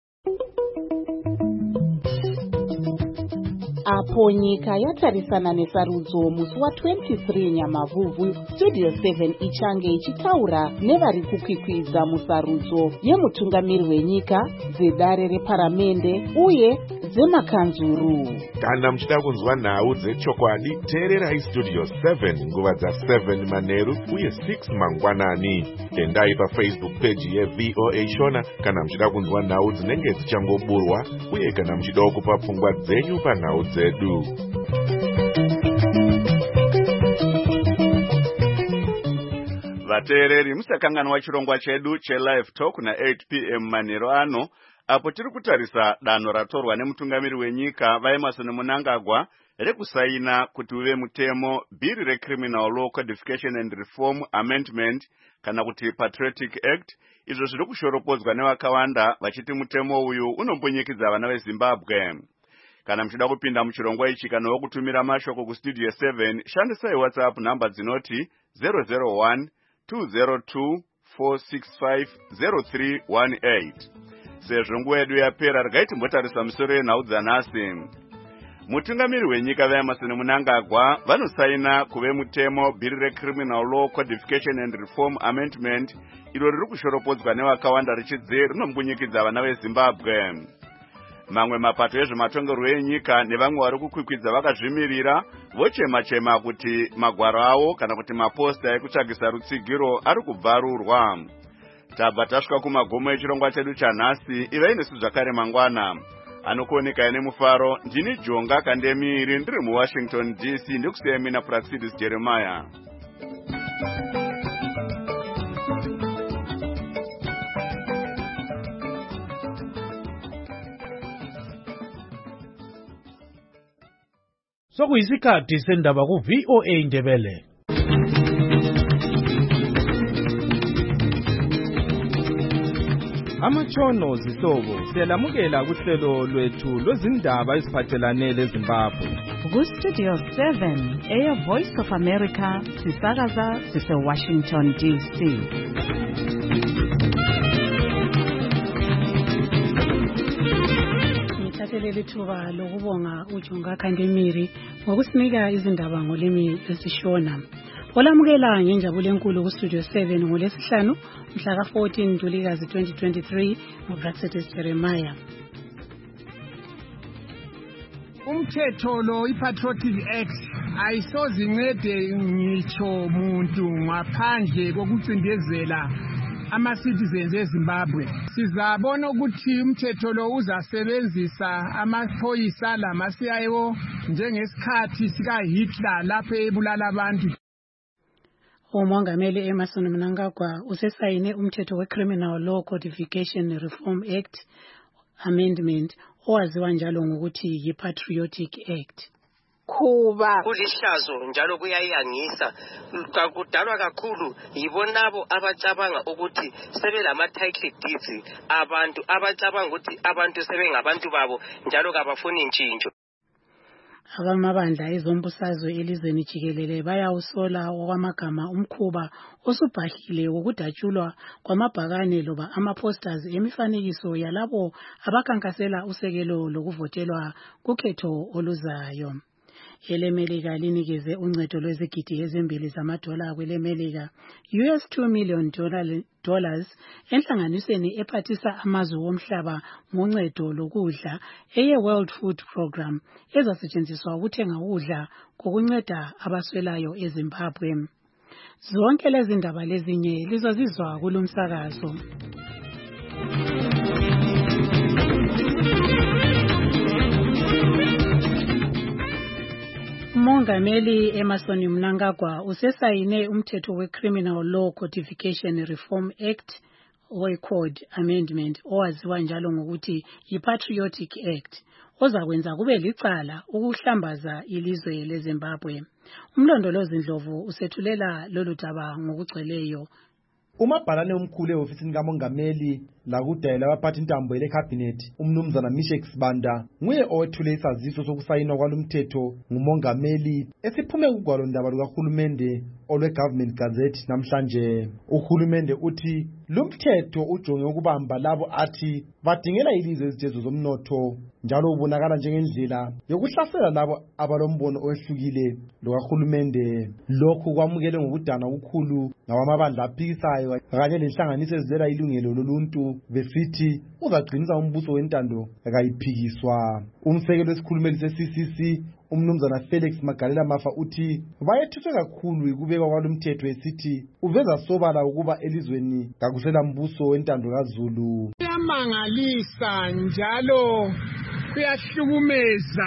[SPEAKER 22] Apo nyika yatarisana nesarudzo musi wa-twenty-three Nyamavhuvhu, Studio seven ichange ichitaura nevari kukwikwidza musarudzo yemutungamiri wenyika, dzedare reparamende uye dzemakanzuru.
[SPEAKER 5] Kana muchida kunzwa nhau dzechokwadi, teererai Studio seven nguva dza-seven manheru uye six mangwanani. Endai paFacebook page yeV O A Shona kana muchida kunzwa nhau dzinenge dzichangoburwa uye kana muchidawo kupa pfungwa dzenyu panhau dzedu.
[SPEAKER 1] Vateereri, musakanganwa chirongwa chedu cheLive Talk na eight p m manheru ano, apo tiri kutarisa danho ratorwa nemutungamiri wenyika vaEmmerson Mnangagwa rekusaina kuti uve mutemo bhiri reCriminal Law Codification and Reform Amendment kana kuti Patriotic Act, izvo zviri kushoropodzwa nevakawanda vachiti mutemo uyu unombunyikidza vana veZimbabwe. Kana muchida kupinda muchirongwa ichi kana wokutumira mashoko kuStudio seven, shandisai WhatsApp namba dzinoti zero zero one two zero two four six five zero three one eight. Sezvo nguva yedu yapera, regai timbotarisa musoro yenhau dzanhasi. Mutungamiri wenyika vaEmmerson Mnangagwa vanosaina kuve mutemo bhiri reCriminal Law Codification and Reform Amendment, iro riri kushoropodzwa nevakawanda richidzi rinombunyikidza vana veZimbabwe. Mamwe mapato ezvematongerwo enyika nevamwe vari kukwikwidza vakazvimirira vochema-chema kuti magwaro avo kana kuti maposta ekutsvagisa rutsigiro ari kubvarurwa. tabva tasvika kumagomo echirongwa chedu chanhasi. ivai nesu zvakare mangwana anokuoneka ine mufaro. Ndini Jonga Kandemiri ndiri muWashington D C ndikusiyai mina Praxidis Jeremiah.
[SPEAKER 4] Sokuyisikhathi sendaba ku V O A Ndebele.
[SPEAKER 6] Amatshono zihlobo siyalamukela kuhlelo lwethu lwezindaba eziphathelane leZimbabwe.
[SPEAKER 7] Ku Studio seven, Air Voice of America, sisakaza sise Washington D C.
[SPEAKER 8] Ngithathelele ithuba lokubonga uJonga Kandemiri ngokusinika izindaba ngolimi lwesiShona. Olamukela ngenjabulo enkulu ku Studio seven ngolesihlanu mhla ka fourteen Ntulikazi twenty twenty-three ngoPraxidis Jeremiah.
[SPEAKER 25] Umthetho lo iPatriotic Act ayisoze incede ngitsho umuntu ngaphandle kokucindezela ama-citizens eZimbabwe. Sizabona ukuthi umthetho lo uzasebenzisa amaphoyisa lama-C I O njengesikhathi sika-Hitler lapho ebulala abantu.
[SPEAKER 8] Umongameli Emmerson Mnangagwa usesayine umthetho we-Criminal Law Codification Reform Act Amendment owaziwa njalo ngokuthi yi-Patriotic Act.
[SPEAKER 26] Kuba kulihlazo njalo kuyayangisa kudalwa kakhulu yibonabo abacabanga ukuthi sebelama title deeds abantu abacabanga ukuthi abantu sebengabantu babo njalo kabafuni intshintsho.
[SPEAKER 8] Abamabandla ezombusazwe elizweni jikelele bayawusola okwamagama umkhuba osubhahile wokudatshulwa kwamabhakane loba ama-posters emifanekiso yalabo abakhankasela usekelo lokuvotelwa kukhetho oluzayo. elemelika linikeze uncedo lwezigidi ezimbili zamadola kwelemelika U S two million dollars enhlanganisweni ephathisa amazwe womhlaba ngoncedo lokudla eye World Food Program ezasetshenziswa ukuthenga ukudla kokunceda abaswelayo eZimbabwe. Zonke lezi ndaba lezinye lizozizwa kulumsakazo. Umongameli Emmerson Mnangagwa usesayine umthetho we-Criminal Law Codification Reform Act we-Code Amendment owaziwa njalo ngokuthi yi-Patriotic Act ozakwenza kube licala ukuhlambaza ilizwe leZimbabwe. Umlondolozi Ndlovu usethulela lolu daba ngokugcweleyo.
[SPEAKER 27] Umabhalane omkhulu eofisini kamongameli lakudala abaphathi intambo ele cabinet umnumzana Mishek Sibanda nguye owethule isaziso sokusayinwa kwalomthetho ngumongameli esiphume kugwalo ndaba lukaHulumende olwe Government Gazette namhlanje. Uhulumende uthi lumthetho ujonge ukubamba labo athi badingela ilizwe izitezo zomnotho njalo ubonakala njengendlela yokuhlasela labo abalombono owehlukile lokaHulumende. Lokhu kwamukele ngokudana okukhulu ngabamabandla aphikisayo kanye lenhlanganiso ezizela ilungelo loluntu besithi uzagcinisa umbuso wentando akayiphikiswa. Umsekelo wesikhulumeli se-C C C umnumzana Felix Magalela Mafa uthi bayethethwe kakhulu ikubekwa kwalomthetho esithi uveza sobala ukuba elizweni kakusela mbuso wentando kaZulu.
[SPEAKER 25] Kuyamangalisa njalo kuyahlukumeza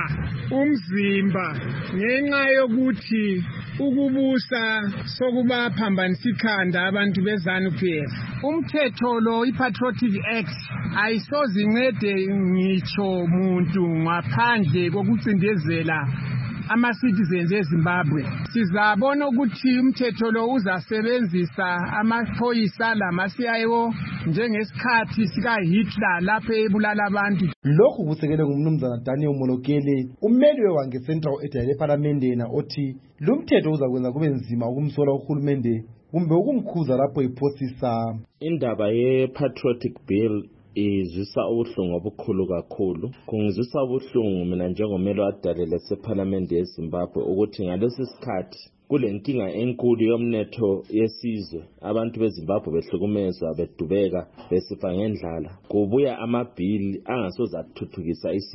[SPEAKER 25] umzimba ngenxa yokuthi ukubusa sokubaphambanisa ikhanda abantu beZANU P F. Umthetho lo iPatriotic Act ayisoze incede ngitsho umuntu ngaphandle kokucindezela ama-citizens eZimbabwe. Sizabona ukuthi umthetho lo uzasebenzisa amaphoyisa lama-C I O njengesikhathi sika-Hitler lapho ebulala abantu.
[SPEAKER 27] Lokhu kusekele ngumnumzana Daniel Molokele ummeli weWange Central edale ePhalamende yena othi lumthetho uzakwenza kube nzima ukumsola uHulumende kumbe ukumkhuza lapho iphosisa.
[SPEAKER 28] Indaba ye-Patriotic Bill izwisa ubuhlungu obukhulu kakhulu. Kungizwisa ubuhlungu mina njengomeli wadalele sePhalamende yeZimbabwe ukuthi ngalesi sikhathi kule nkinga enkulu yomnetho yesizwe abantu beZimbabwe behlukumezwa bedubeka besifa ngendlala kubuya amabhili angasoze athuthukisa isizwe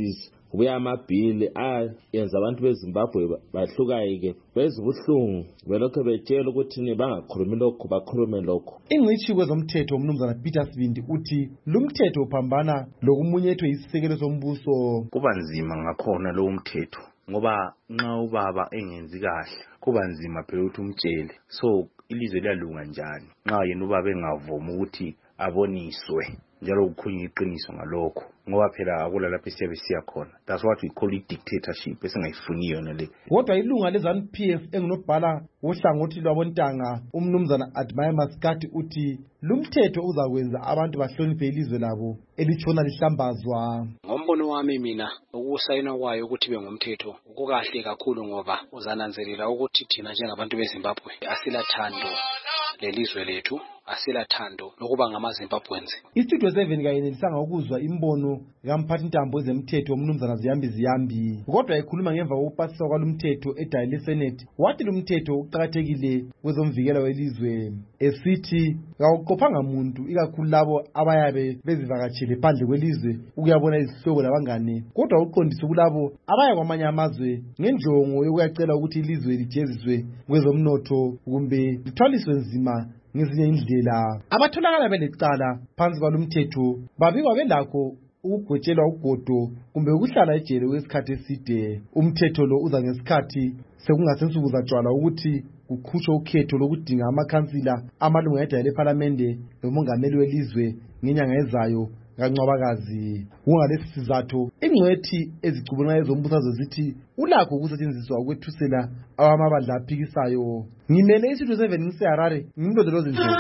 [SPEAKER 28] kubuya amabhili ayenza abantu beZimbabwe bahlukayike bezwe ubuhlungu belokho betshela ukuthi bangakhulumi lokho bakhulume lokho.
[SPEAKER 27] Ingcitshi kwezomthetho umnumzana Peter Sibindi uthi lumthetho uphambana lokumunyethwe isisekelo sombuso.
[SPEAKER 9] Kuba nzima ngakhona lo umthetho ngoba nxa ubaba engenzi kahle kuba nzima phela ukuthi umtshele. So ilizwe liyalunga njani nxa yena ubaba engavuma ukuthi aboniswe njalo ukukhulunywa iqiniso ngalokho ngoba phela akula lapho esiyabe siya khona. That's what we call it dictatorship esingayifuniyo yona le.
[SPEAKER 27] Kodwa ilunga leZANU P F engunobhala wohlangothi lwabontanga umnumzana Admire Maskati uthi lumthetho uzakwenza abantu bahloniphe ilizwe labo elitshona lihlambazwa.
[SPEAKER 11] Ngombono wami mina ukusayina kwayo ukuthi bengumthetho kukahle kakhulu ngoba uzananzelela ukuthi thina njengabantu beZimbabwe asilathando lelizwe lethu, asilathando lokuba ngamaZimbabwenzi.
[SPEAKER 27] Istudio seven kayenelisanga ukuzwa imbono kamphathintambo wezemthetho umnumzana Ziyambi Ziyambi. Kodwa ekhuluma ngemva kokupasiswa kwalumthetho edayile Senate wathi lumthetho uqakathekile kwezomvikela welizwe esithi kawuqophanga muntu ikakhulu labo abayabe bezivakatshele phandle kwelizwe ukuyabona izihlobo labangane, kodwa uqondise kulabo abaya kwamanye amazwe ngenjongo yokuyacela ukuthi ilizwe lijeziswe kwezomnotho kumbe lithwaliswe nzima ngezinye indlela. Abatholakala belecala phansi kwalumthetho babikwa belakho ukugwetshelwa ugodo kumbe ukuhlala ejele kwesikhathi eside. Umthetho lo uza ngesikhathi sekungasensuku zatshwala ukuthi kukhutshwa ukhetho lokudinga amakhansila amalunga edayile eParliament lomongameli welizwe ngenyanga ezayo kaNcwabakazi. Kungalesi sizatho ingcwethi ezicubungula ezombusazwe zithi ulakho ukusetshenziswa ukwethusela abamabandla aphikisayo. Ngimele iStudio seven ngiseHarare ngimlondoloze nje.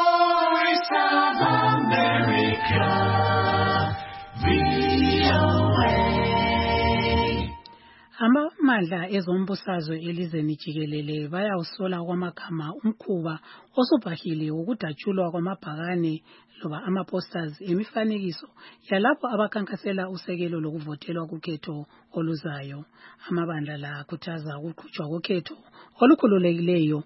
[SPEAKER 8] Amandla ezombusazwe elizweni jikelele bayawusola kwamagama umkhuba osubhahile ukudatshulwa kwamabhakane loba ama-posters emifanekiso yalapho abakhankasela usekelo lokuvotelwa kukhetho oluzayo. Amabandla la akhuthaza ukuqhutshwa kokhetho olukhululekileyo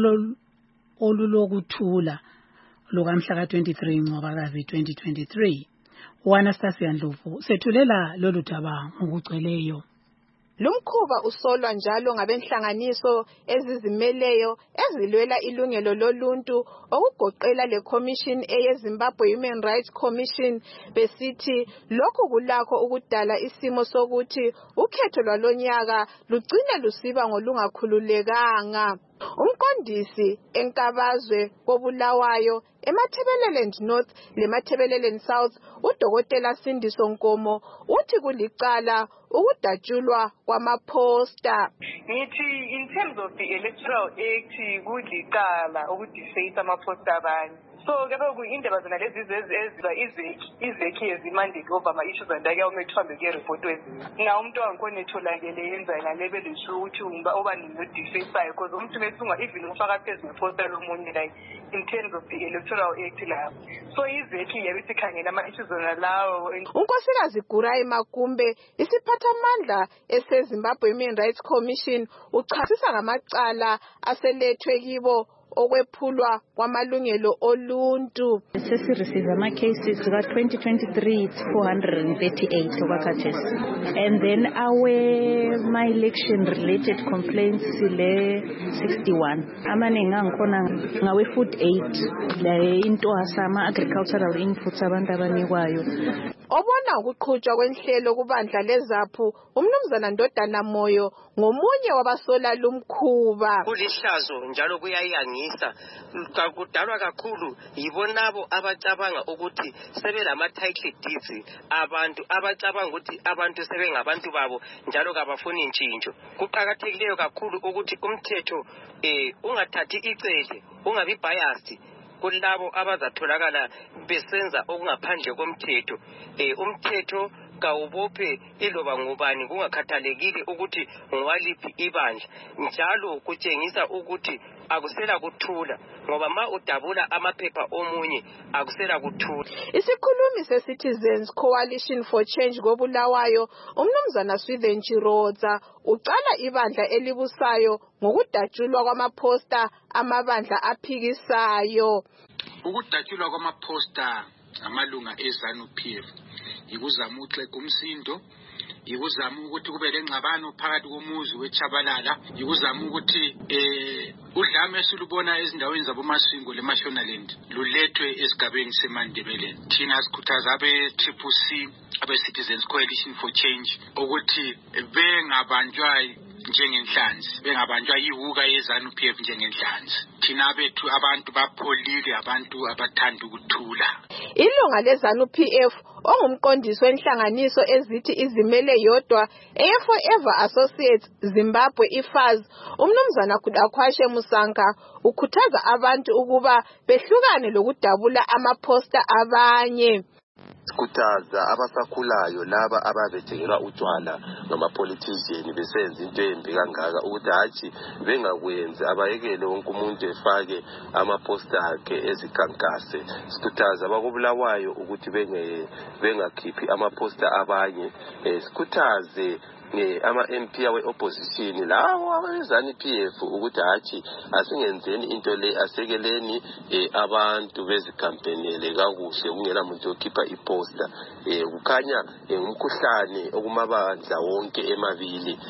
[SPEAKER 8] olulokuthula lukamhla ka-twenty-three Ncwabakazi twenty twenty-three. U-Anastasia Ndlovu sethulela lolu daba ngokugcweleyo.
[SPEAKER 12] Lumkhuba usolwa njalo ngabenhlanganiso ezizimeleyo ezilwela ilungelo loluntu okugoqela le Commission eyeZimbabwe Human Rights Commission besithi lokhu kulakho ukudala isimo sokuthi ukhetho lwalonyaka lugcine lusiba ngolungakhululekanga. Umqondisi enkabazwe koBulawayo eMathebeleland North leMathebeleland South uDokotela Sindiso Nkomo uthi kulicala ukudatshulwa kwamaphosta.
[SPEAKER 13] Ngithi in terms of the Electoral Act kulicala ukudefacea amaphosta abanye. So kaloku indaba zona lezi eziza izeki izeki ezimandate over ama issues andake awumethambe ke report wezini. Nga umuntu wangikhona ethola ngele yenza ngalebe lesho ukuthi umba obani no defacea because umuntu mesunga even ufaka phezulu poster lomunye like in terms of the Electoral Act la. So izeki yabithi khangela ama issues zona lawo.
[SPEAKER 12] Unkosikazi Gurai Makumbe isiphathamandla eseZimbabwe Human Rights Commission uchasisa ngamacala aselethwe kibo okwephulwa kwamalungelo oluntu.
[SPEAKER 14] Sesireceive ama cases ka twenty twenty-three it's four hundred thirty-eight okakhathesi, and then our my election related complaints le sixty-one. Amaningi angikhona ngawe food aid la into asama agricultural inputs abantu abanikwayo.
[SPEAKER 12] Obona ukuqhutshwa kwenhlelo kubandla lezaphu umnumzana Ndodana Moyo ngomunye wabasola lumkhuba.
[SPEAKER 26] Kulihlazo njalo kuyayangisa kudalwa kakhulu yibonabo abacabanga ukuthi sebelama title deeds abantu abacabanga ukuthi abantu sebengabantu babo njalo kabafuni intshintsho. Kuqhakathekileyo kakhulu ukuthi umthetho eh ungathathi icele ungabi biased kulabo abazatholakala besenza okungaphandle komthetho. Eh umthetho kawubophe iloba ngubani kungakhathalekile ukuthi ngwaliphi ibandla, njalo kutshengisa ukuthi akusela kuthula ngoba ma udabula amaphepha omunye akusela kuthula.
[SPEAKER 12] Isikhulumi se-Citizens Coalition for Change koBulawayo umnumzana Swithen Chirodza ucala ibandla elibusayo ngokudatshulwa kwamaphosta amabandla aphikisayo.
[SPEAKER 15] Ukudatshulwa kwamaphosta amalunga eZANU P F ikuzama uxega umsindo,
[SPEAKER 2] yikuzama ukuthi kube lengxabano phakathi komuzi weChabalala, yikuzama ukuthi eh udlame esilubona ezindaweni zaboMasingo leMashonaland lulethwe esigabeni seMandebeleni. Thina sikhuthaza abe Triple C, abe Citizens Coalition for Change ukuthi bengabanjwa njengenhlanzi, bengabanjwa ihuka yeZANU-P F njengenhlanzi. Thina bethu abantu bapholile, abantu abathanda ukuthula.
[SPEAKER 12] Ilunga leZANU-P F ongumqondisi wenhlanganiso ezithi izimele yodwa eForever Associates Zimbabwe I F A Z, umnumzana Kudakwashe Musanka ukhuthaza abantu ukuba behlukane lokudabula amaposter abanye.
[SPEAKER 15] Sikhuthaza abasakhulayo laba ababethekelwa utshwala ngamapolitician besenza into embi kangaka ukuthi hathi bengakwenzi, abayekele wonke umuntu efake amaposter akhe ezikhankase. Sikhuthaza abakubulawayo ukuthi benge bengakhiphi amaposter abanye. Sikhuthaze ama M P awe opposition lawo abeZANU-P F ukuthi hathi asingenzeni into le, asekeleni abantu bezikhampenele kakuhle kungela muntu okhipha iposter. Kukhanya umkhuhlane okumabandla wonke emabili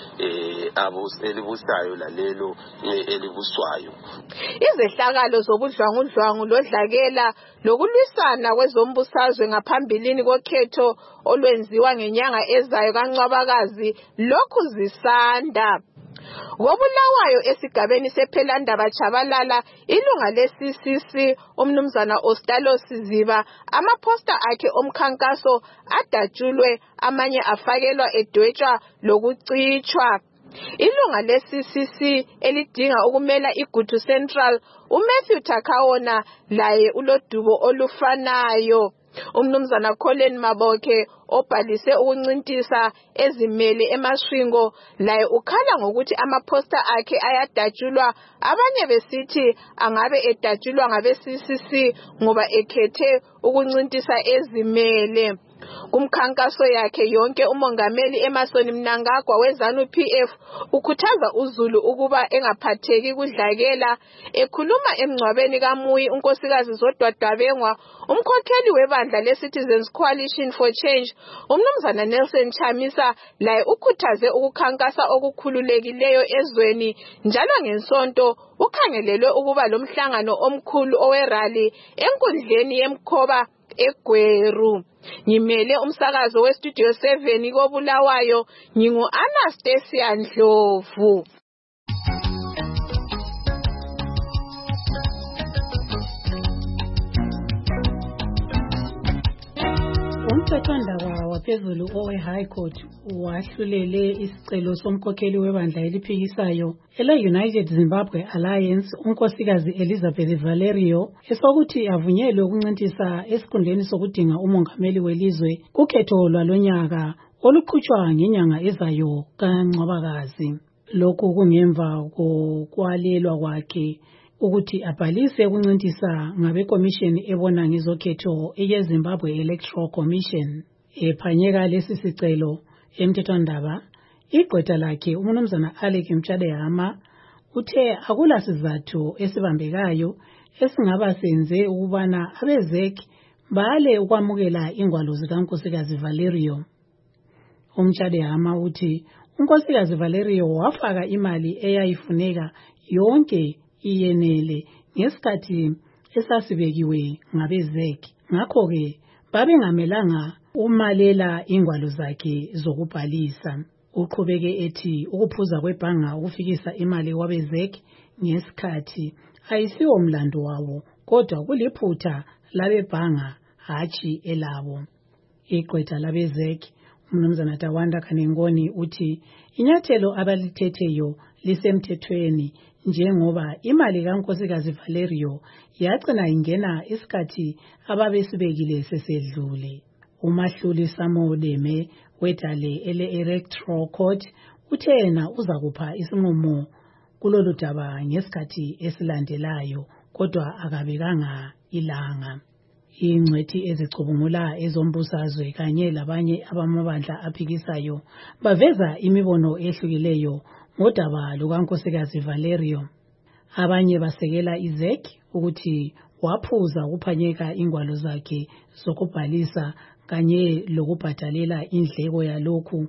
[SPEAKER 15] abuselibusayo lalelo elibuswayo.
[SPEAKER 12] Izehlakalo zobudlwangudlwangu lodlakela lokulwisana kwezombusazwe ngaphambilini kokhetho olwenziwa ngenyanga ezayo kaNcwabakazi lokhu zisanda. Ngobulawayo esigabeni sePhelandaba Chabalala, ilunga le-C C C umnumzana Ostalo Siziba, amaposter akhe omkhankaso adatshulwe, amanye afakelwa edwetshwa lokucitshwa. Ilunga le-C C C elidinga ukumela iGutu Central, uMatthew Takawona, laye ulodubo olufanayo. Umnumzana Colin Mabokhe obhalise ukuncintisa ezimele eMasvingo, laye ukhala ngokuthi amaposter akhe ayadatshulwa, abanye besithi angabe edatshulwa ngabe-C C C ngoba ekhethe ukuncintisa ezimele. Kumkhankaso yakhe yonke, umongameli Emmerson Mnangagwa weZANU-P F ukhuthaza uZulu ukuba engaphatheki kudlakela. Ekhuluma emngcwabeni kaMuyi unkosikazi Zodwadwabengwa, umkhokheli webandla le-Citizens Coalition for Change, umnumzana Nelson Chamisa, laye ukhuthaze ukukhankasa okukhululekileyo ezweni njalo ngensonto ukhangelelwe ukuba lomhlangano omkhulu owerali enkundleni yemkhoba eGweru. Ngimele umsakazo weStudio seven koBulawayo, ngingu Anastasia Ndlovu.
[SPEAKER 8] Umthethwandaba waphezulu owe-High Court wahlulele isicelo somkhokheli webandla eliphikisayo ele-United Zimbabwe Alliance, unkosikazi Elizabeth Valerio, esokuthi avunyelwe ukuncintisa esikhundleni sokudinga umongameli welizwe kukhetho lwalonyaka oluqhutshwa ngenyanga ezayo kaNcwabakazi. Lokhu kungemva kokwalelwa kwakhe ukuthi abhalise ukuncintisa ngabekomishini ebona ngezokhetho eyeZimbabwe Electoral Commission. Ephanyeka lesi sicelo emthethwandaba, igqwetha lakhe umnumzana Alec Mchadehama uthe akula sizathu esibambekayo esingaba senze ukubana abezek bale ukwamukela ingwalo zikankosikazi Valerio. Umchadehama uthi unkosikazi Valerio wafaka imali eyayifuneka yonke iyenele ngesikhathi esasibekiwe ngabezek, ngakho-ke babengamelanga umalela ingwalo zakhe zokubhalisa. Uqhubeke ethi ukuphuza kwebhanga ukufikisa imali kwabezek ngesikhathi ayisiwo mlando wawo, kodwa kuliphutha labebhanga hatshi elabo. Igqwetha labezek umnumzana Tawanda Kanengoni uthi inyathelo abalithetheyo lisemthethweni njengoba imali kankosikazi Valerio yagcina ingena isikhathi ababesibekile sesedlule. Umahluli Samodeme wedale ele-Electoral Court uthe yena uza kupha isinqumo kulolu daba ngesikhathi esilandelayo, kodwa akabekanga ilanga. Ingcwethi ezicubungula ezombusazwe kanye labanye abamabandla aphikisayo baveza imibono ehlukileyo ngodaba lukankosikazi Valerio. Abanye basekela izek ukuthi waphuza ukuphanyeka ingwalo zakhe zokubhalisa kanye lokubhadalela indleko yalokhu,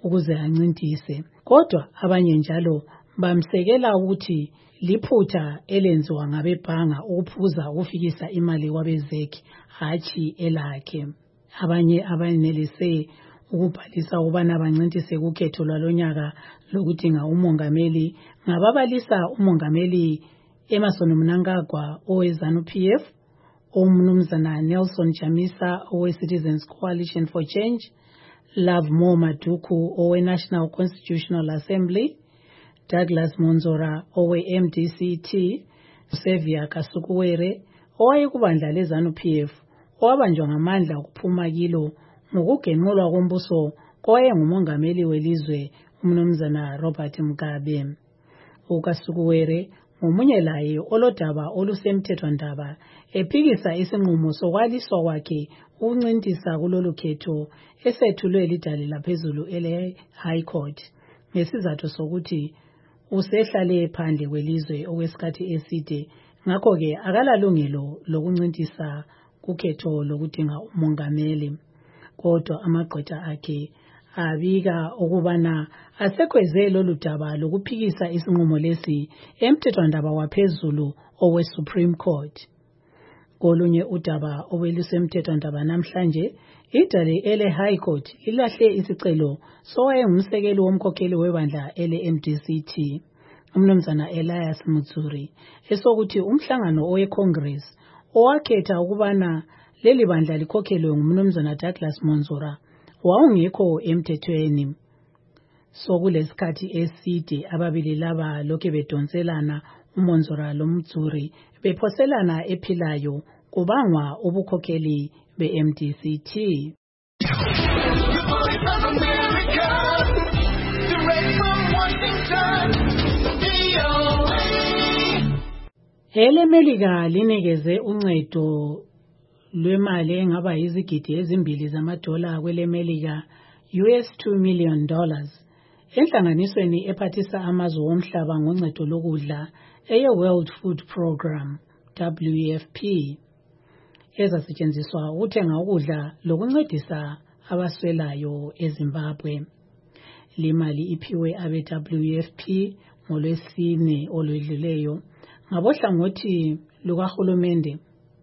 [SPEAKER 8] ukuze ancintise. Kodwa abanye njalo bamsekela ukuthi liphutha elenziwa ngabebhanga ukuphuza ukufikisa imali kwabezeki hatshi elakhe. Abanye abanelise ukubhalisa ukubana bancintise kukhetho lwalonyaka lokudinga umongameli ngababalisa umongameli Emmerson Mnangagwa owe-ZANU P F, umnumzana Nelson Chamisa owe-Citizens Coalition for Change, Love Mo Maduku owe-National Constitutional Assembly, Douglas Monzora owe-M D C T, Xavier Kasukuwere owayekubandla le-ZANU P F owabanjwa ngamandla ukuphuma kilo ngokugenqulwa kombuso kowayengumongameli welizwe umnumzana Robert Mugabe. uKasukuwere ngomunye laye olodaba olusemthethwandaba ephikisa isinqumo sokwaliswa kwakhe ukuncintisa kulolu khetho esethulwe lidale laphezulu ele High Court ngesizathu sokuthi usehlale phandle kwelizwe okwesikhathi eside, ngakho-ke akalalungelo lokuncintisa kukhetho lokudinga umongameli. Kodwa amagqwetha akhe abika ukubana asekweze lolu daba lokuphikisa isinqumo lesi emthethwandaba waphezulu owe-Supreme Court. Kolunye udaba obelusemthethwandaba namhlanje, idale ele High Court lilahle isicelo sowayengumsekeli womkhokheli webandla ele M D C T, umnumzana Elias Mutsuri, esokuthi umhlangano owe-Congress owakhetha ukubana leli bandla likhokhelwe ngumnumzana Douglas Monzora wawungekho emthethweni. Sokulesikhathi eside ababili laba lokhe bedonselana, uMonzora loMtsuri bephoselana ephilayo kubangwa ubukhokheli be-M D C T. Elemelika linikeze uncedo lwemali engaba yizigidi ezimbili zamadola kwelemelika U S two million dollars enhlanganisweni ephathisa amazwe womhlaba ngoncedo lokudla eye World Food Program W F P ezasetshenziswa ukuthenga ukudla lokuncedisa abaswelayo eZimbabwe. Limali iphiwe abe W F P ngolwesine olwedluleyo ngabohlangothi lukahulumende.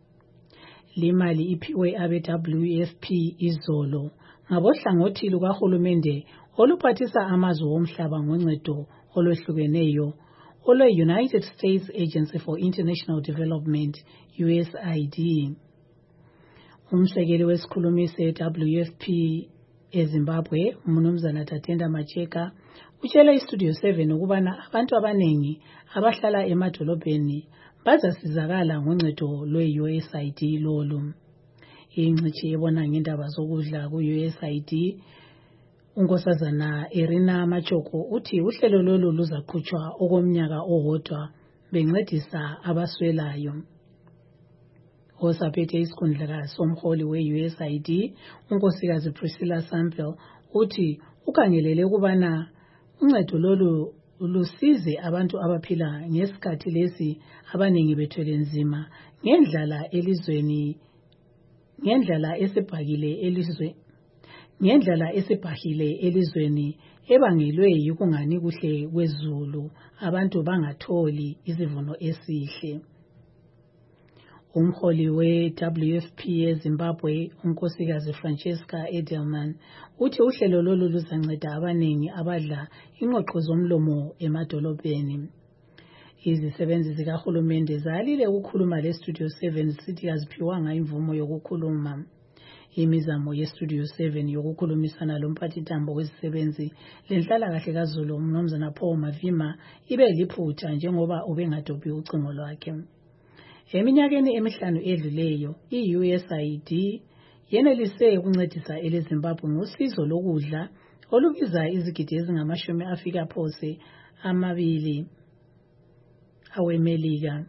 [SPEAKER 8] Limali iphiwe abe W F P izolo ngabohlangothi lukahulumende oluphathisa amazwe womhlaba ngoncedo olwehlukeneyo olwe-United States Agency for International Development U S A I D. Umsekeli wesikhulumi se-W F P eZimbabwe umnumzana Tatenda Macheka utshela iStudio seven ukubana abantu abanengi abahlala emadolobheni bazasizakala ngoncedo lwe-U S A I D lolu. Ingcitshi ebona ngendaba zokudla ku-U S A I D unkosazana Irina Machoko uthi uhlelo lolu luzaqhutshwa okomnyaka owodwa bencedisa abaswelayo. Osaphethe isikhundla somholi we-U S A I D unkosikazi Priscilla Sampel uthi ukhangelele ukubana uncedo lolu lusize abantu abaphila ngesikhathi lesi abaningi bethwele nzima ngendlala elizweni ngendlala esibhakile elizwe ngendlala esibhahile elizweni ebangelwe yikungani kuhle kwezulu abantu bangatholi izivuno esihle. Umholi we-W F P eZimbabwe unkosikazi Francesca Edelman uthi uhlelo lolu luzanceda abaningi abadla inqoqo zomlomo emadolobheni. Izisebenzi zikahulumende zalile ukukhuluma le-Studio seven sithi aziphiwanga imvumo yokukhuluma. Imizamo ye-Studio seven yokukhulumisana lomphathitambo wezisebenzi lenhlalakahle kaZulu umnumzana Paul Mavima ibe liphutha njengoba ubengadobhi ucingo lwakhe. Eminyakeni emihlanu edluleyo, i-U S A I D yenelise ukuncedisa eleZimbabwe ngosizo lokudla olubiza izigidi ezingamashumi afika phose amabili awemelika.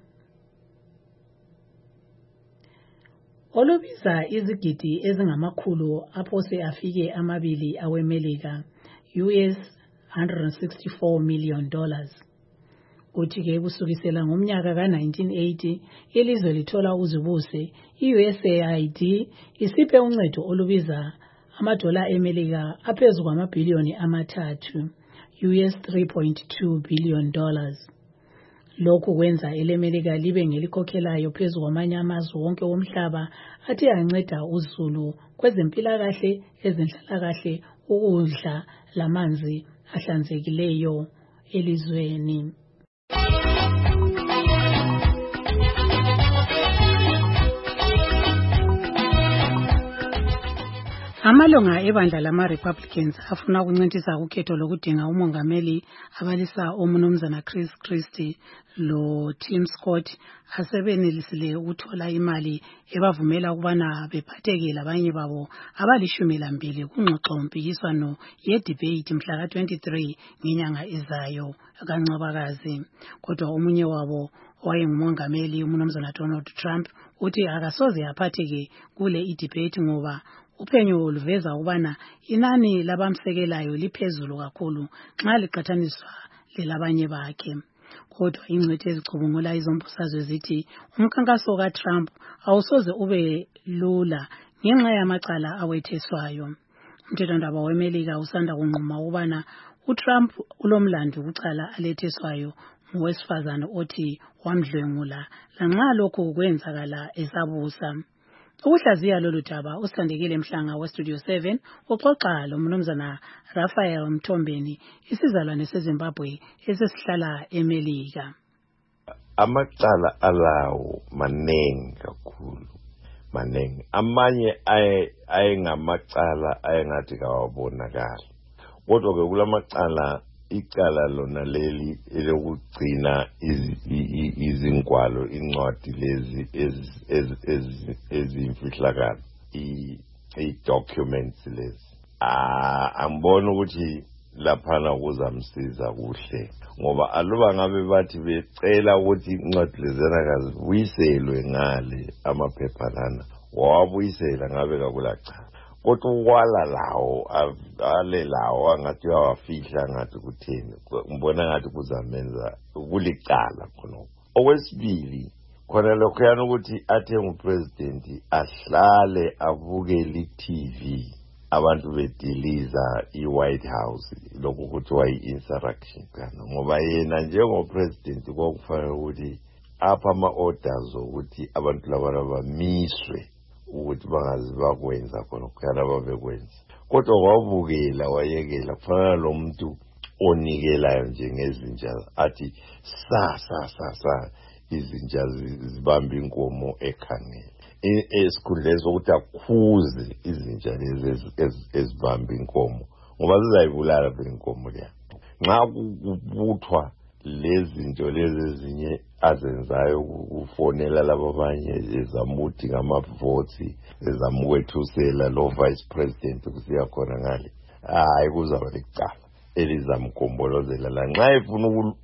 [SPEAKER 8] Olubiza izigidi ezingamakhulu aphose afike amabili awemelika, U S one hundred sixty-four million dollars. Kuthi-ke kusukisela ngomnyaka ka nineteen eighty ilizwe lithola uzibuse, i-U S A I D isiphe uncedo olubiza amadola eMelika aphezu kwamabhiliyoni amathathu, U S three point two billion dollars. Lokhu kwenza eleMelika libe ngelikhokhelayo phezu kwamanye amazwe wonke womhlaba athi anceda uzulu kwezempilakahle, ezenhlalakahle, ukudla lamanzi ahlanzekileyo elizweni. Amalunga ebandla lama-Republicans afuna ukuncintisa ukhetho lokudinga umongameli abalisa oMnumzana Chris Christie lo Tim Scott asebenelisile ukuthola imali ebavumela ukubana bephatheke labanye babo abalishumi lambili kungxoxo mpikiswano ye-debate mhla ka twenty-three ngenyanga izayo kaNcwabakazi. Kodwa omunye wabo owayengumongameli uMnumzana Donald Trump uthi akasoze aphatheke kule i-debate ngoba uphenyo luveza ukubana inani labamsekelayo liphezulu kakhulu nxa liqhathaniswa lelabanye bakhe. Kodwa ingcwethi ezicubungula izombusazwe zithi umkhankaso kaTrump awusoze ube lula ngenxa yamacala awetheswayo. Umthethwandaba weMelika usanda kunquma ukubana uTrump ulomlando kucala aletheswayo ngowesifazane othi wamdlwengula lanxa lokhu kwenzakala esabusa. Ukuhlaziya lolu daba usithandekile Mhlanga weStudio seven uxoxa loMnumzana Raphael Mthombeni isizalwane seZimbabwe esesihlala eMelika.
[SPEAKER 3] Amacala alawo manengi kakhulu, manengi. Amanye ayengamacala ayengathi kawabonakala. Kodwa ke kulamacala icala lona leli elokugcina izingwalo incwadi lezi ezimfihlakalo i-documents lezi. Angibona ukuthi laphana kuzamsiza kuhle ngoba aluba ngabe bathi becela ukuthi incwadi lezana kazibuyiselwe ngale amaphepha lana wawabuyisela ngabe kakulacala. Kodwa ukwala lawo ale lawo angathi uyawafihla ngathi kutheni, ngibona ngathi kuzamenza kulicala khonokho. Okwesibili khona lokho yana ukuthi athe ngupresident ahlale abukele i-T V abantu bediliza i-White House lokho kuthiwa i-insurrection kana ngoba yena njengopresident kwakufanele ukuthi apha ama-orders ukuthi abantu laba bamiswe ukuthi bangazi bakwenza khona khona babekwenza. Kodwa wabukela wayekela kufanele lo muntu onikelayo njengezinja athi sa sa sa sa izinja zibamba inkomo ekhangele esikhundleni sokuthi akhuze izinja lezi ezibamba inkomo ngoba zizayibulala le nkomo leyo. Nxa kubuthwa lezi zinto lezi ezinye azenzayo ufonela labo abanye ezamuthi ngama-votes ezamukwethusela lo vice president kusiya khona ngale, hayi kuzaba licala elizamgombolozela la nxa efuna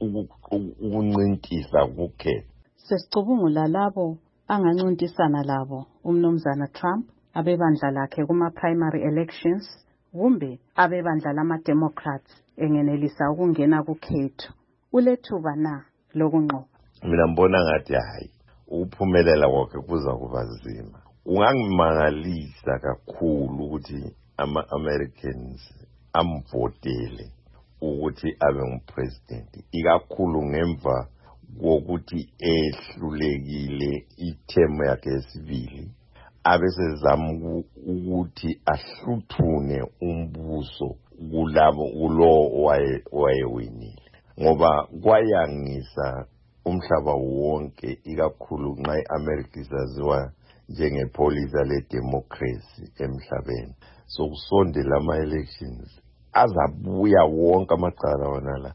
[SPEAKER 3] ukuncintisa ukukhetha.
[SPEAKER 7] Sesicubungula labo angancintisana labo uMnumzana Trump abebandla lakhe kuma-primary elections kumbe abebandla lama-Democrats engenelisa ukungena kukhetho. Ulethuba na lokunqoba?
[SPEAKER 3] Mina mbona ngathi hayi ukuphumelela kwakhe kuza kuba nzima. Ungangimangalisa kakhulu ukuthi ama-Americans amvotele ukuthi abe ngupresident, ikakhulu ngemva kokuthi ehlulekile ithemu yakhe yesibili abesezama ukuthi ahluthune umbuso kulabo kulo owayewinile ngoba kwayangisa umhlaba wonke ikakhulu nxa iAmerica isaziwa njengepolisa ledemocracy emhlabeni. So kusondela ama-elections azabuya wonke amacala wonala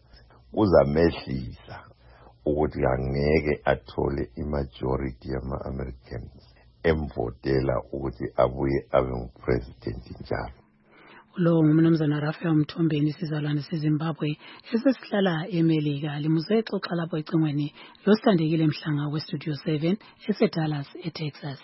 [SPEAKER 3] uzamehlisa ukuthi angeke athole imajority yama-Americans emvotela ukuthi abuye abe ngupresident njalo.
[SPEAKER 8] Lo ngumnumzana Raphael Mthombeni isizalwane seZimbabwe esesihlala eMelika limuze exoxa lapho ecingweni losithandekile Mhlanga weStudio seven eseDallas eTexas.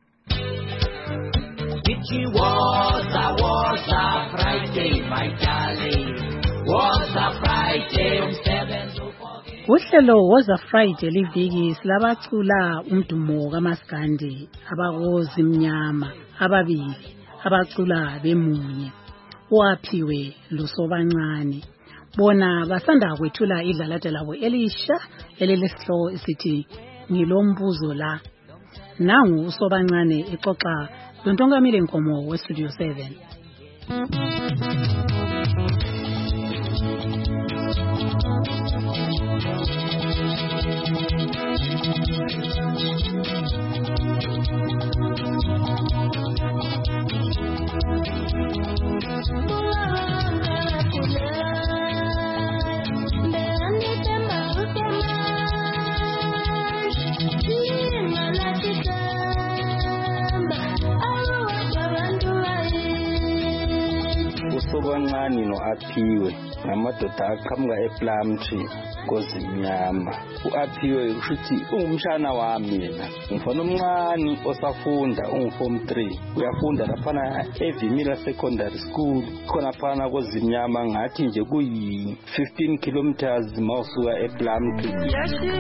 [SPEAKER 10] It was a was a Friday, my darling. Was a Friday on seventh of August.
[SPEAKER 8] Uhlelo was a Friday liviki silabacula umdumo kaMaskandi abakuzimnyama ababili abacula bemunye waphiwe lusobancane. Bona basanda kwethula idlalade labo elisha elilesihloko isithi ngilombuzo la. Nangu usobancane exoxa loNtongamile Nkomo we Studio seven.
[SPEAKER 16] Usobancane no-Aphiwe ngamadoda aqhamuka ePlumtree kozimnyama. U-Aphiwe kushuthi ungumshana wami mina, ngumfana omncane osafunda ungu-form three, uyafunda laphana eVimila Secondary School khona phana kozimnyama, ngathi nje kuyi fifteen kilometers mawusuka ePlumtree.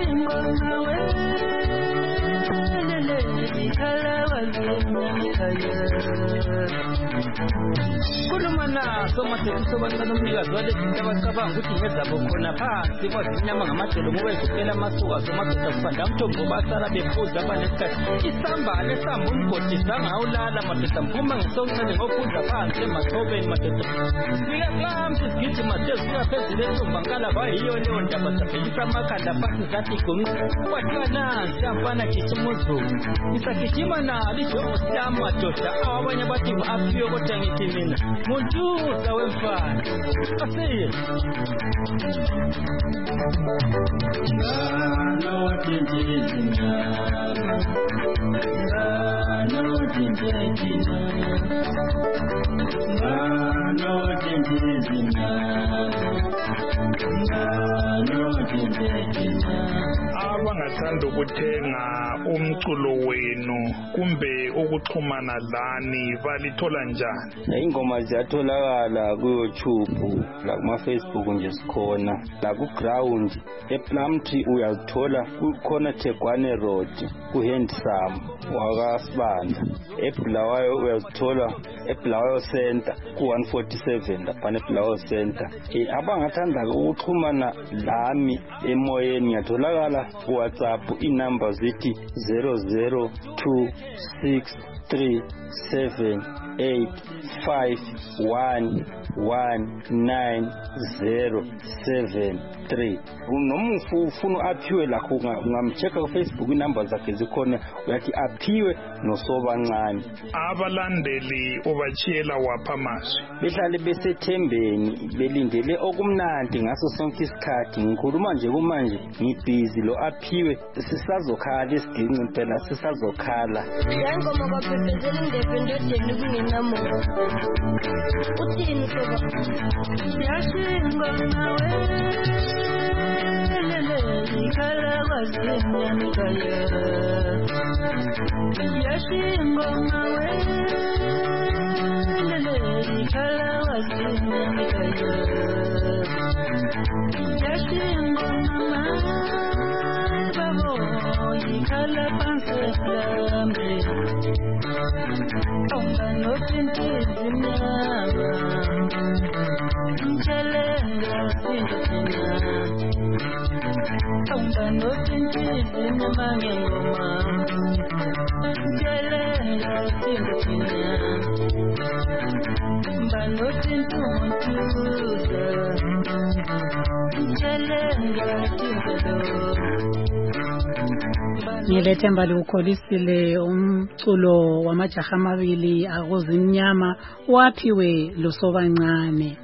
[SPEAKER 17] Kulumana somathekisi sobancane umnikazi walezinto abacabanga ukuthi ngezabo khona phansi kwazinyama ngamadolo ngoba ezipela amasuka somadoda kufanda umthombo basala bephuza abanesikhathi isambane esamba umgodi sangawulala madoda mphuma ngesoncane ngophuza phansi emathobeni madoda sifike phambi sigijima sezifika phezulu entombankala bayiyo leyo ndaba sabhekisa amakhanda phansi zathi gonqa kwathiwa nansi amfana gijima uzulu ngisagijima nalo ijogo siyami madoda abanye bathi u-Aphiwe kodwa ngithi mina muntuza wemfana asiye ngano tinjizina ngano tinjizina ngano tinjizina ngano tinjizina.
[SPEAKER 18] Abangathanda ukuthenga umculo wenu kumbe ukuxhumana lani balithola njani?
[SPEAKER 16] Ingoma ziyatholakala ku-YouTube la kuma Facebook nje sikhona, la ku ground ePlumtree uyazithola kukhona Tegwane Road ku Handsome wakasibanda. eBulawayo uyazithola eBulawayo Center ku one forty-seven lapha eBulawayo Center. Eh abangathanda ukuxhumana lami emoyeni yatholakala ku WhatsApp, inamba zithi zero zero two six three seven eight five one one nine zero seven three. Noma ufuna u-Aphiwe lakho ungamcheka ku Facebook, inamba zakhe zikhona, uyathi Aphiwe nosobancane.
[SPEAKER 18] Abalandeli ubachiyela wapha amazwi?
[SPEAKER 16] Behlale besethembeni belindele okumnandi ngaso sonke isikhathi. Ngikhuluma nje kumanje ngibhizi lo Aphiwe, sisazokhala isidinci impela, sisazokhala.
[SPEAKER 19] Yangoma kwaphezela independent kungenamo. Uthini soba? Yashingwa nawe. Ikhala wazinyami kaya. Yashingwa nawe. Ikhala wazinyami kaya. Yashingwa nawe. Babo ikhala panselambe. Onga notintizi nyama. Mchelenga sintina. Onga notintizi nyama ngengoma. Mchelenga sintina. Mba notintu montuza. Mchelenga sintina. Ngilethemba liwukholisile umculo wamajaha amabili akozimnyama waphiwe lusobancane.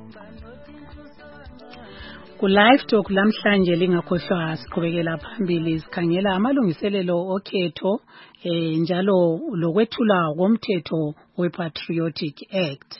[SPEAKER 19] Ku live talk lamhlanje lingakhohlwa siqhubekela phambili sikhangela amalungiselelo okhetho eh njalo lokwethula komthetho wePatriotic Act.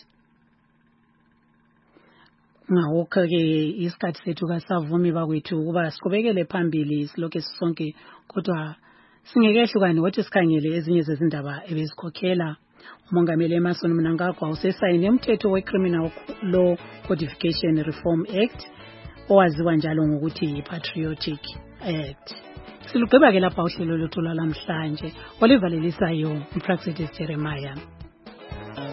[SPEAKER 19] Ngawokho ke isikhathi sethu kasavumi bakwethu ukuba siqhubekele phambili silokho sonke, kodwa singekehlukani wathi sikhangele ezinye zezindaba ebezikhokhela. Umongameli Emmerson Mnangagwa usesayine umthetho weCriminal Law Codification Reform Act owaziwa njalo ngokuthi iPatriotic Act. Silugqiba ke lapha uhlelo lwethu lamhlanje olivalelisayo uPraxedis Jeremiah.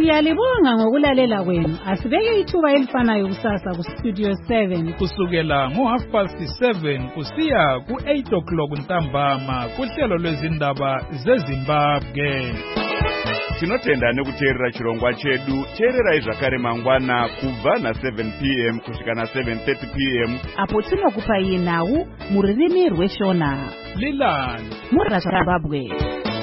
[SPEAKER 8] Siyalibonga ngokulalela kwenu. Asibeke ithuba elifanayo kusasa ku Studio seven
[SPEAKER 18] kusukela ngo half past seven kusiya ku eight o'clock ntambama kuhlelo lwezindaba zeZimbabwe.
[SPEAKER 1] Tinotenda nekuteerera chirongwa chedu. Teererai zvakare mangwana kubva na seven p m kusvika na seven thirty p m
[SPEAKER 7] apo tinokupai nhau mururimi rweshona
[SPEAKER 18] Lilani
[SPEAKER 7] murira Zimbabwe.